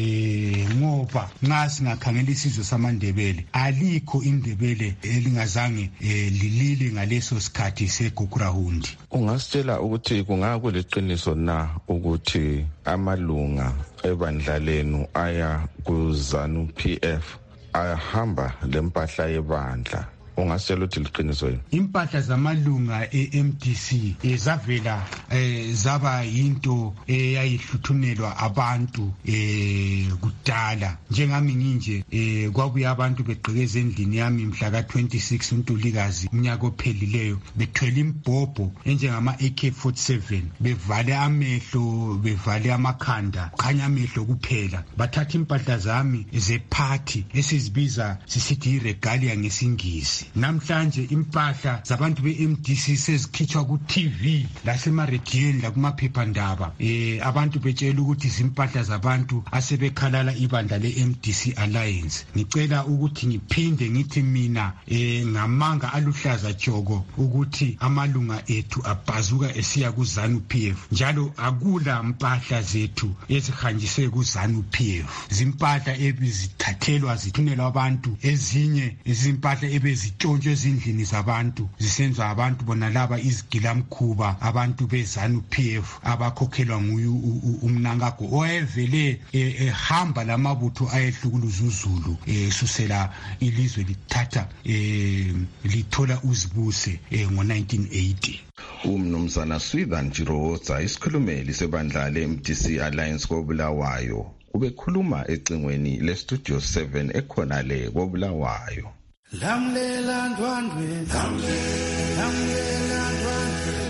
eh, ngoba nxa singakhangela isizwe samandebele alikho indebele elingazange eh, lilile ngaleso sikhathi segugurahundi. Ungasitshela ukuthi kungakuliqiniso na ukuthi amalunga ebandla lenu aya ku-ZANU-P F ayahamba lempahla yebandla? Ungasitshela ukuthi liqiniso yini? Impahla zamalunga e-M D C ezavela eh, zaba yinto eyayihluthunelwa abantu eh, kudala njengami nginje eh, kwabuya abantu begqekeza endlini yami mhla ka twenty-six uNtulikazi umnyaka ophelileyo bethwele imbhobho enjengama A K forty-seven bevale amehlo bevale amakhanda khanya amehlo kuphela bathatha impahla zami zephathi esizibiza sisithi iregalia ngesingisi. Namhlanje impahla zabantu be-M D C sezikhitshwa ku-T V lasemarediyweni lakumaphephandaba eh abantu betshela ukuthi izimpahla zabantu asebekhalala ibandla le-M D C Alliance. Ngicela ukuthi ngiphinde ngithi mina eh ngamanga aluhlaza joko ukuthi amalunga ethu abhazuka esiya ku-ZANU-P F njalo akula mpahla zethu ezihanjiswe ku-ZANU-P F zimpahla ebezithathelwa zithunelwa abantu ezinye izimpahla ebezi zitshontshwe ezindlini zabantu zisenza abantu bona laba izigilamkhuba abantu bezanu P F abakhokhelwa nguyu umnangagwa owayevele ehamba lamabutho ayehlukuluza uZulu esusela ilizwe lithatha lithola uzibuse ngo nineteen eighty. Umnumzana Swithan Jiroza isikhulumeli sebandla le-M D C Alliance koBulawayo ubekhuluma ecingweni le-Studio seven ekhona le koBulawayo. Lamlela ndwandwe lamlela ndwandwe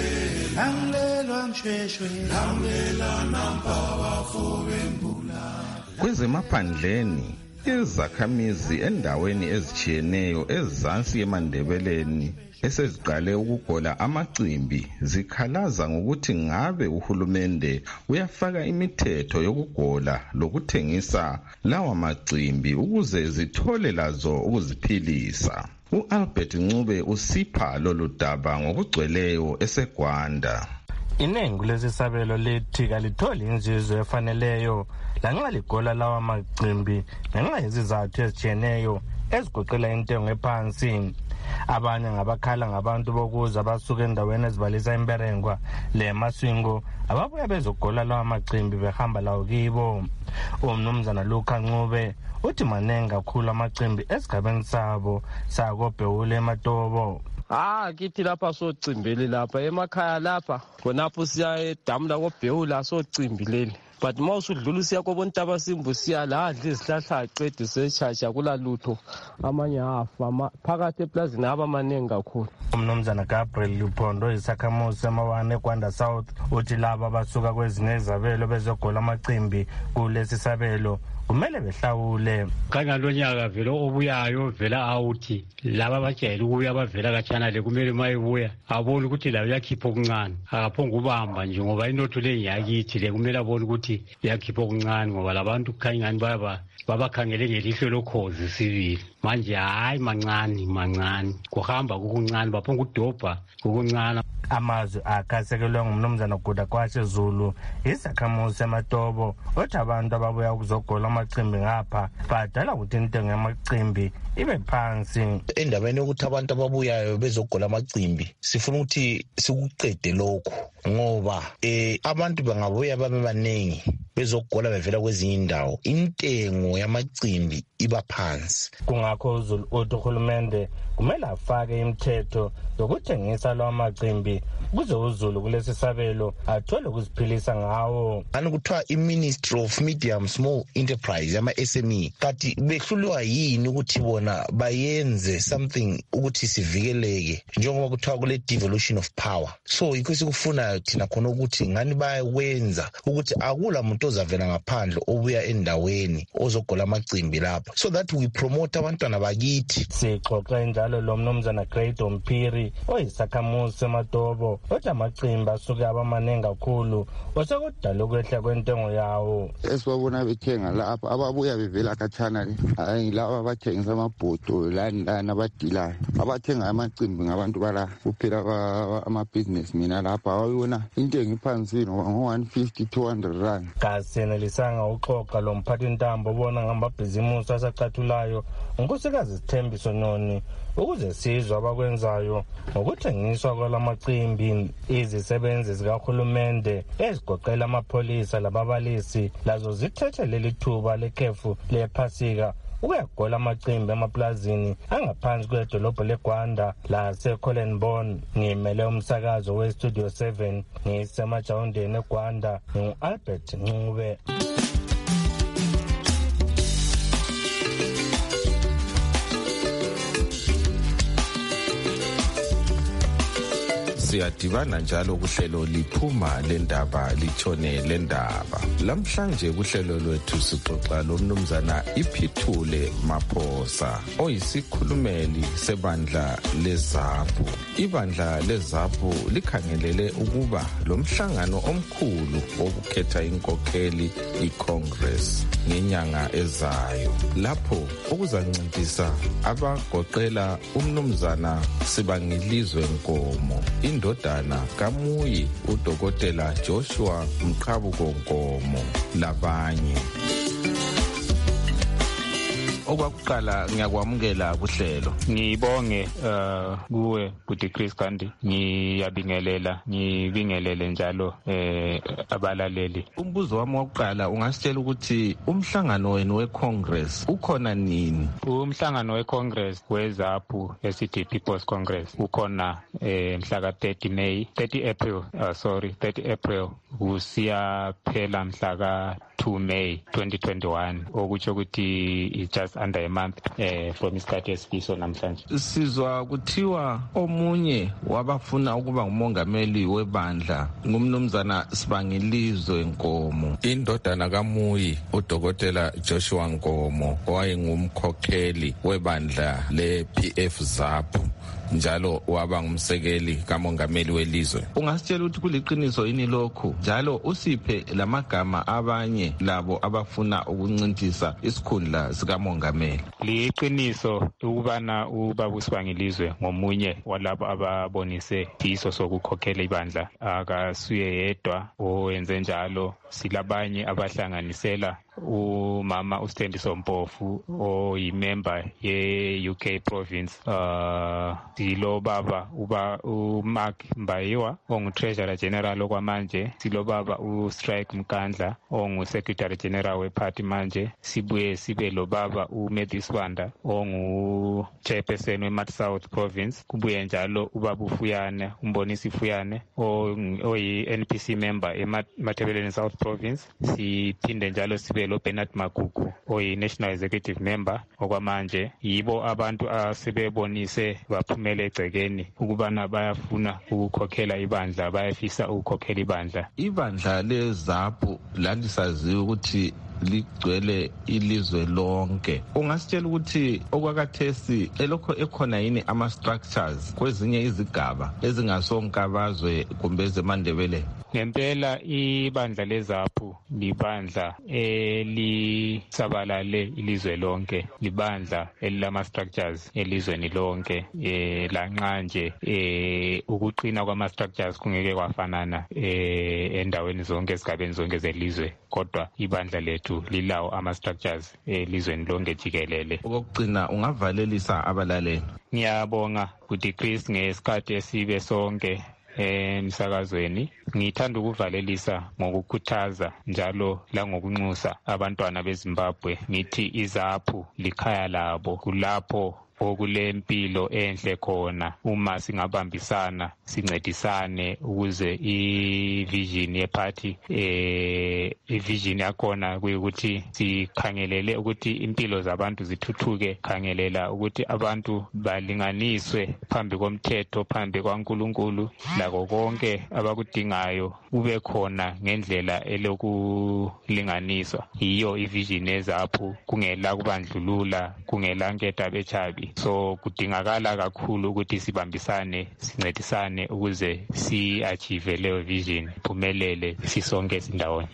lamlela mshweshwe lamlela nampawa fobembula. Kwezemaphandleni izakhamizi endaweni ezitshiyeneyo ezansi eMandebeleni eseziqale ukugola amacimbi zikhalaza ngokuthi ngabe uhulumende uyafaka imithetho yokugola lokuthengisa lawa macimbi ukuze zithole lazo ukuziphilisa. U-Albert Ncube usipha lolu daba ngokugcweleyo eseGwanda. Inengi lesisabelo lithi kalitholi inzuzo efaneleyo lanxa ligola lawa macimbi ngenxa yezizathu ezitshiyeneyo ezigoqela intengo ephansi. Abanye ngabakhala ngabantu bokuza basuka endaweni ezibalisa imberengwa le masingo ababuya bezogola lawa macimbi behamba lawo kibo. Umnumzana Luka Ncube uthi manengi kakhulu amacimbi esigabeni sabo sakobhewule eMatobo. Ah kithi lapha socimbeli lapha emakhaya lapha khonapho siya edamu lakobhewula socimbeleli. But mawusudlula usiya kobontaba simbu siya la adla izihlahla aqede sechacha kulalutho amanye afa phakathi eplazini abamanengi kakhulu. Umnumzana Gabriel Luphondo isakhamuzi emawane eGwanda South uthi laba basuka kwezinye izabelo bezogola amacimbi kulesi sabelo kumele behlawule. Kangalonyaka vele obuyayo vela awuthi laba bajayele ukuya bavela kachana le kumele mayibuya abone ukuthi la yakhipha okuncane akaphonga ubamba nje ngoba inotho le yakithi le kumele abone ukuthi yakhipha okuncane ngoba labantu khanyani baba babakhangele ngelihlo lokhozi sivile manje hayi mancane mancane kuhamba kukuncane baphonga udobha kukuncane. Amazwi akasekelwe ngumnumzana Guda Kwashe Zulu isakhamuzi eMatobo othi abantu ababuya ukuzogola amacimbi ngapha badala ukuthi intengo yamacimbi ibe phansi. Endabeni yokuthi abantu ababuyayo bezogola amacimbi sifuna ukuthi sikuqede lokho ngoba eh abantu bangabuya babe baningi bezogola bevela kwezinye indawo intengo yamacimbi iba phansi. Kungakho uZulu uthi uhulumende kumele afake imithetho yokuthengisa lawa macimbi kuze uZulu kulesi sabelo athole ukuziphilisa ngawo. Ani kuthiwa i-Ministry of Medium Small Enterprise ama S M E kati behlulwa yini ukuthi bona bayenze something ukuthi sivikeleke njengoba kuthiwa kule devolution of power. So yikho sikufuna thina khona ukuthi ngani bayakwenza ukuthi akula muntu ozavela ngaphandle obuya endaweni ozogola amacimbi lapha so that we promote abantwana bakithi. Sixoxa njalo lo mnumzana Great Ompiri oyisakhamuzi seMatobo othi amacimbi asuke abamanengi kakhulu osekudala ukwehla kwentengo yawo. Esibabona bethenga lapha ababuya bevela khatshana hayi laba abathengisa amabhodo lani lana abadilayo abathenga amacimbi ngabantu bala kuphela ama-business mina lapha awayona intengo iphansi ngoba ngo one fifty two hundred rand. Kasenelisanga uxoxa lo mphathi ntambo bona ngamabhizimusi asacathulayo unkosikazi Sithembiso Noni ukuze sizwe abakwenzayo ngokuthengiswa kwalamacimbi. Izisebenzi zikahulumende ezigoqela amapholisa lababalisi lazo zithethe leli thuba lekhefu lephasika ukuyagola amacimbi emaplazini angaphansi kwedolobho leGwanda laseColenborn. Ngimele umsakazo we-Studio seven ngisemajawundeni eGwanda ngu-Albert Ncube. Siyadibana njalo kuhlelo liphuma lendaba litshone lendaba. Lamhlanje kuhlelo lwethu sixoxa lomnumzana Iphithule Maphosa oyisikhulumeli sebandla leZAPU. Ibandla leZAPU likhangelele ukuba lomhlangano omkhulu wokukhetha inkokheli iCongress ngenyanga ezayo lapho okuzancedisa abagoqela umnumzana Sibangilizwe Nkomo indodana kaMuyi uDokotela Joshua Mqhabuko Nkomo labanye. okwakuqala ngiyakwamukela kuhlelo. Ngibonge uh, kuwe Budi Chris Kandi, ngiyabingelela ngibingelele njalo eh abalaleli. Umbuzo wami wokuqala ungasitshela ukuthi umhlangano wenu weCongress ukhona nini? Umhlangano weCongress weZAPU esithi People's Congress ukhona eh mhla ka thirty May thirty April uh, sorry thirty April usiya phela mhla ka two May twenty twenty-one, okutsho ukuthi it's just under a month eh from isikhathi esifiso namhlanje. Sizwa kuthiwa omunye wabafuna ukuba ngumongameli webandla ngumnumzana Sibangilizwe Nkomo, indodana kaMuyi uDokotela Joshua Nkomo owayengumkhokheli webandla le-P F ZAPU njalo waba ngumsekeli kamongameli welizwe. Ungasitshela ukuthi kuliqiniso yini lokho, njalo usiphe lamagama abanye labo abafuna ukuncintisa isikhundla sikamongameli? Liqiniso ukubana ubaba Sibangilizwe ngomunye walabo ababonise iso sokukhokhela ibandla, akasuye yedwa owenze njalo. Silabanye abahlanganisela umama uSthendiso Mpofu oyimember ye-U K province, uh silo baba uba uMark Mbayiwa ongu-Treasurer General okwamanje, silo baba uStrike Mkandla ongu-Secretary General weParty manje, sibuye sibe lo baba uMatthew Sibanda ongu-Chairperson weMat South province, kubuye njalo ubaba uFuyane uMbonisi Fuyane oyi-N P C member eMatabeleni South province, siphinde njalo sibe lo Bernard Magugu oyi-National Executive member okwamanje. Yibo abantu asebebonise baphumela egcekeni ukubana bayafuna ukukhokhela ibandla, bayafisa ukukhokhela ibandla. Ibandla leZAPU landisaziwe ukuthi ligcwele ilizwe lonke. Ungasitshela ukuthi okwakathesi elokho ekhona yini ama-structures kwezinye izigaba ezingasonkabazwe kumbe ezemandebele? Ngempela ibandla leZAPU libandla elisabalale ilizwe lonke, libandla elilama-structures elizweni lonke. Eh lanxa nje eh ukuqina kwama-structures kungeke kwafanana eh endaweni zonke ezigabeni zonke zelizwe, kodwa ibandla lethu lilawo ama-structures elizweni lonke jikelele. Okokuqina ungavalelisa abalaleli? Ngiyabonga Budi Chris ngesikhathi esibe sonke emsakazweni. Ngithanda ukuvalelisa ngokukhuthaza njalo la ngokunxusa abantwana beZimbabwe ngithi iZAPU likhaya labo, kulapho okulempilo enhle khona uma singabambisana sincedisane ukuze ivision yeparty eh ivision yakhona kuyukuthi sikhangelele ukuthi impilo zabantu zithuthuke, khangelela ukuthi abantu balinganiswe phambi komthetho, phambi kwaNkulunkulu, lako konke abakudingayo kube khona ngendlela elokulinganiswa. Yiyo ivision yeZAPU, kungela kubandlulula, kungela nketha bechabi. So kudingakala kakhulu ukuthi sibambisane sincedisane ukuze si-achieve leyo vision, phumelele sisonke sindawonye.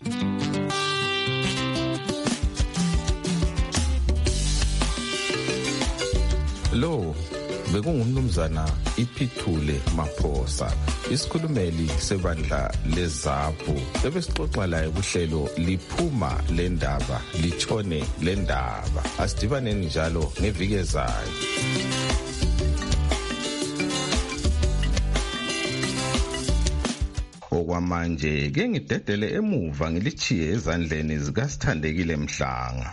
Lo bekungumnumzana iPhithule Maphosa, isikhulumeli sebandla leZAPU. Ebesixoxa laye kuhlelo liphuma lendaba litshone lendaba. Asidibaneni njalo ngeviki ezayo. Okwamanje ke ngidedele emuva ngilichiye ezandleni zikaSithandekile Mhlanga.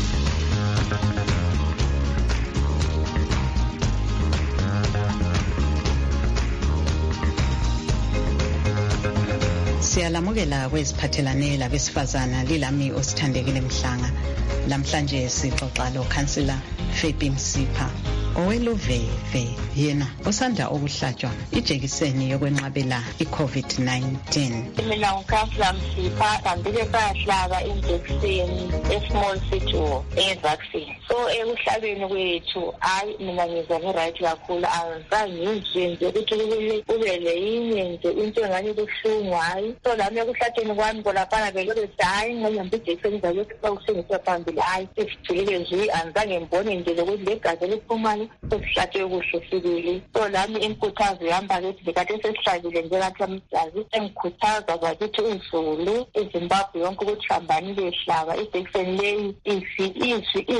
Siyalamukela kweziphathelane labesifazana, lilami uSithandekile Mhlanga. Namhlanje sixoxa lo Councillor Fabi Msipha oweluveve, yena osanda ukuhlatshwa ijekiseni yokwenqabela iCovid nineteen. Mina uCouncillor Msipha ngambile bayahlaba injekiseni e-small city e-vaccine. So ekuhlabeni kwethu hayi mina ngizwa ngi-right kakhulu, angizange ngizwe nje ukuthi kube leyinye nje into engani buhlungu hayi. So lami ekuhlatheni kwami kolaphana belokhu hayi ngiyamba ijekiseni zayokuba kusengiswa phambili hayi sesijulile nje, angizange ngibone nje lokuthi legazi liphumani sesihlatshwe kuhle sibili. So lami inkuthazo yamba ukuthi bekade sesihlabile njengathi engikhuthaza bakithi uzulu eZimbabwe yonke ukuthi hambani behlaba ijekiseni leyi ivikela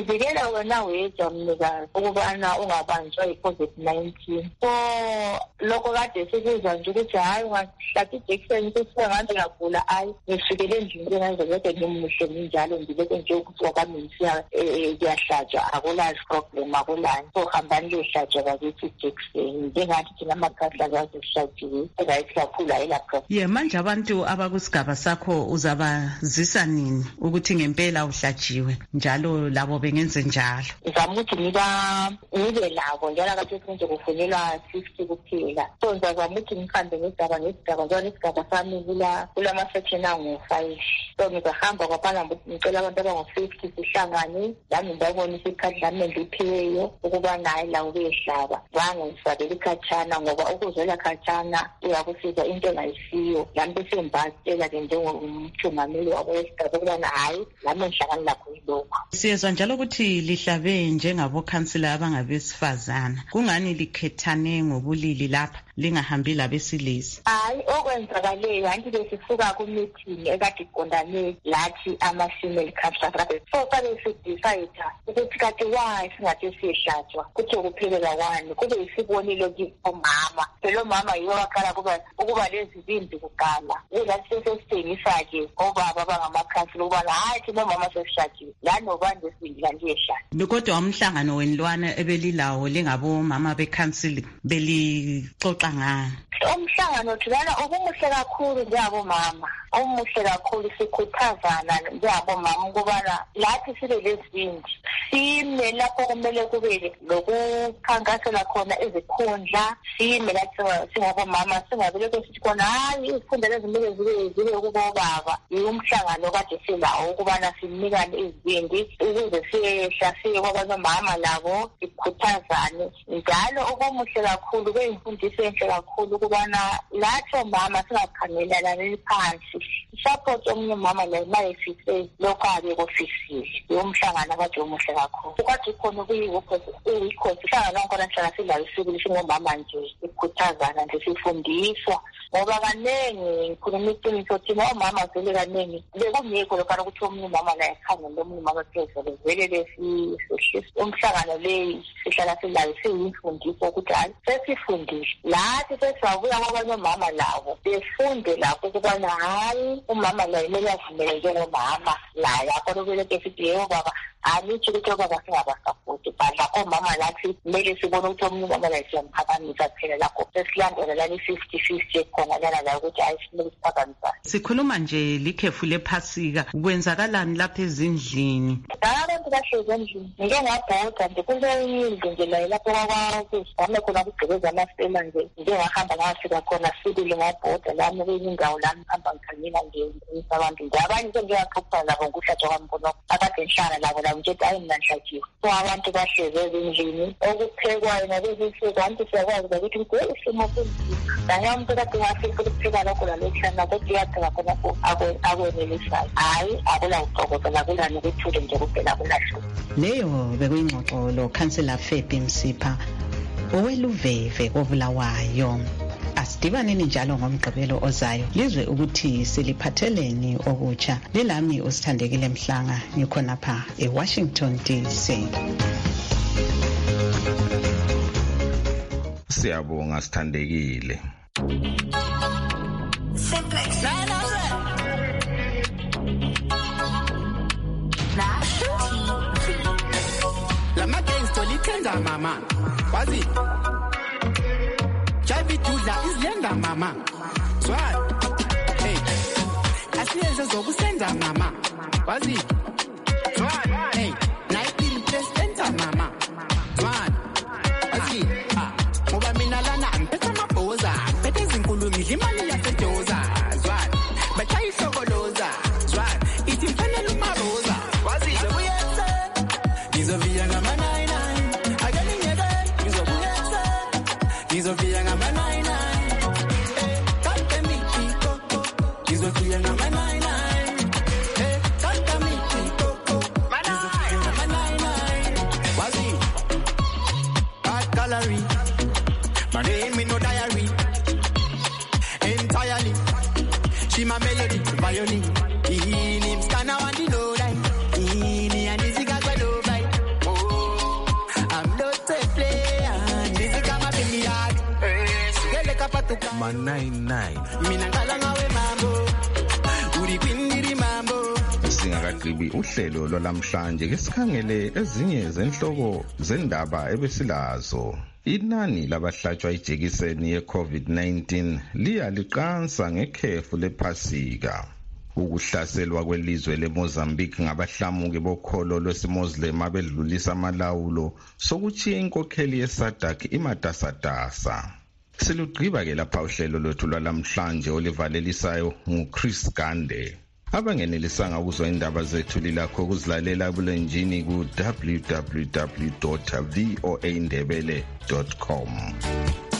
kuya wena wedwa mnikazi ukubana ungabanjwa i-COVID nineteen. So lokho kade sikuzwa nje ukuthi hayi ungahlatha ijekiseni ukuthi ngathi ngagula hayi ngifikele endlini ngenze kodwa ngimuhle njalo ngibeke nje ukuthi okwami ngiyahlatshwa akulazi problem akulani. So hambani lihlatshwa bakithi ijekiseni njengathi thina amakhahla kazihlatshiwe right kakhulu ayilapho. Ye manje abantu abakusigaba sakho uzabazisa nini ukuthi ngempela uhlatshiwe njalo labo bengenze njalo? Ngizama ukuthi ngiba ngibe labo njalo akathi nje kufunelwa fifty kuphela. So ngizama ukuthi ngikhambe ngesigaba ngesigaba njalo isigaba sami kula kulama section angu five. So ngizahamba kwaphana ngicela abantu abangu fifty sihlangane lami ngibone isikhathi lami ngiphiweyo ukuba naye la ubehlaba. Bangisabela ikhatshana ngoba ukuzwela khatshana uyakusiza into engayisiyo. Lami bese ngibasela ke njengomthungameli wabesigaba ukubana hayi lami ngihlangana lakho yilokho. Siyezwa njalo ukuthi lihlabe njengabo councilor abangabesifazana. Kungani likhethane ngobulili lapha lingahambi labesilisa? Hayi okwenzakaleyo anti besifuka ku meeting ekade iqondane lathi ama female councilors. So sabe sidecide ukuthi kade why singathi sihlatshwa kuthi kuphelela wani kube isibonile kumama. Phela mama yiwo wakhala kuba ukuba lezi zimbi kuqala. Elathi sesithengisa ke obaba abangamakhansila ukuba hayi thina mama sesishatshiwe. Lano bande singila ndiyehla. Kodwa umhlangano wenilwana ebelilawo lengabo mama becouncil belixoxa ngani? Umhlangano thina ukumuhle kakhulu njengabo mama. Umuhle kakhulu sikhuthazana njengabo mama ukubana lathi sibe lezindi. Sime lapho kumele kube lokukhankasela khona izikhundla. Sime lathi singabo mama singabeleke sithi khona hayi izikhundla lezimele zibe zibe kubobaba. Umhlangano kade silawo ukubana sinikane izindi ukuze siyehla siye kwabazomama labo sikhuthazane. Njalo ukumuhle kakhulu kuyimfundiso enhle kakhulu ukubana lathi mama singakhangelana phansi. Support omunye mama la mayefise lokho abe kofisile. Yomhlangano kade omuhle kakhulu. Kwathi khona kuyikho uyikho sihlangana ngona hlala silayo sibili ngomama nje sikhuthazana nje sifundiswa. Ngoba kanengi ngikhuluma iqiniso thina omama vele kanengi bekungekho lokho ukuthi omunye mama la ekhangela omunye mama phezulu vele lesi umhlangano le sihlala silayo siyimfundiso ukuthi hayi sesifundile lathi sesiyabuya kwabanye mama labo befunde lapho ukubana hayi umama la imele avumele njengomama la yakho lokubeleke sithi yebo baba anithi ukuthi baba singabasapoti badla omama lathi kumele sibone ukuthi omunye mama la siyamphaphamisa phela lakho sesilandela lani fifty fifty khona lana la ukuthi ayisimele siphakamisa. Sikhuluma nje likhefu lephasika kwenzakalani lapha ezindlini? Abantu bahlezi endlini ngeke ngabhoda nje kuleyindlu nje la lapho kwakuzame khona kugqibeza amasela nje ngengahamba ngafika khona sibili ngabhoda lami kuyindawo lami hamba ngikhangela nje abantu nje abanye ngiyaqhupha labo ngokuhlatshwa kwambono akade nhlala labo la nje hayi mina nhlatshiwe. So abantu bahlezi endlini okuphekwayo nabezisuku abantu siyakwazi ukuthi ukuthi isimo sinzima. Nanyamto kade ngafika ukupheka lokho la lekhana kodwa iyapheka khona akwenelisayo. Hayi akula uxokozela kulani ukuthule nje kuphela kulahlo. Leyo bekuyingxoxo lo councilor Fabi Msipha oweluveve kobulawayo. Asidibaneni njalo ngomgqibelo ozayo lizwe ukuthi siliphatheleni okutsha. Lelami usithandekile Mhlanga ngikhona pha eWashington D C. Siyabonga sithandekile. Lama gangster litenda mama. Wazi Javi Dudla izlenda mama. Swat. Hey. Asiyenza zokusenda mama. Wazi. Swat. Hey. Naipili presidenta mama. Swat. Wazi. Ah. Ngoba mina lana mpetha maboza. Mpetha izinkulu ngidla imali yasejoza. Swat. Bachayi shokoloza. Swat. Ithi mfanele umaroza. Wazi. Zokuyenza. Ngizovia ngama nine nine. Akani ngeke. Ngizokuyenza. Ngizovia ngama nine nine. Eh, kante mitiko. Ngizovia ngama nine nine. Eh, kante mitiko. koma nine nine. Mina ngala ngawe mambo. Uri kwindiri mambo. Singakagqibi uhlelo lwalamhlanje ke sikhangele ezinye zenhloko zendaba ebesilazo. Inani labahlatshwa ijekiseni ye-COVID nineteen liya liqansa ngekhefu lephasika. Ukuhlaselwa kwelizwe leMozambique ngabahlamuki bokholo lwesiMuslim abedlulisa amalawulo sokuchiya inkokheli yeSADC imatasatasa. Silugqiba ke lapha uhlelo lwethu lwalamhlanje olivalelisayo nguChris Gande. Abangenelisanga ukuzwa indaba zethu lilakho ukuzilalela ebulenjini ku w w w dot voa ndebele dot com.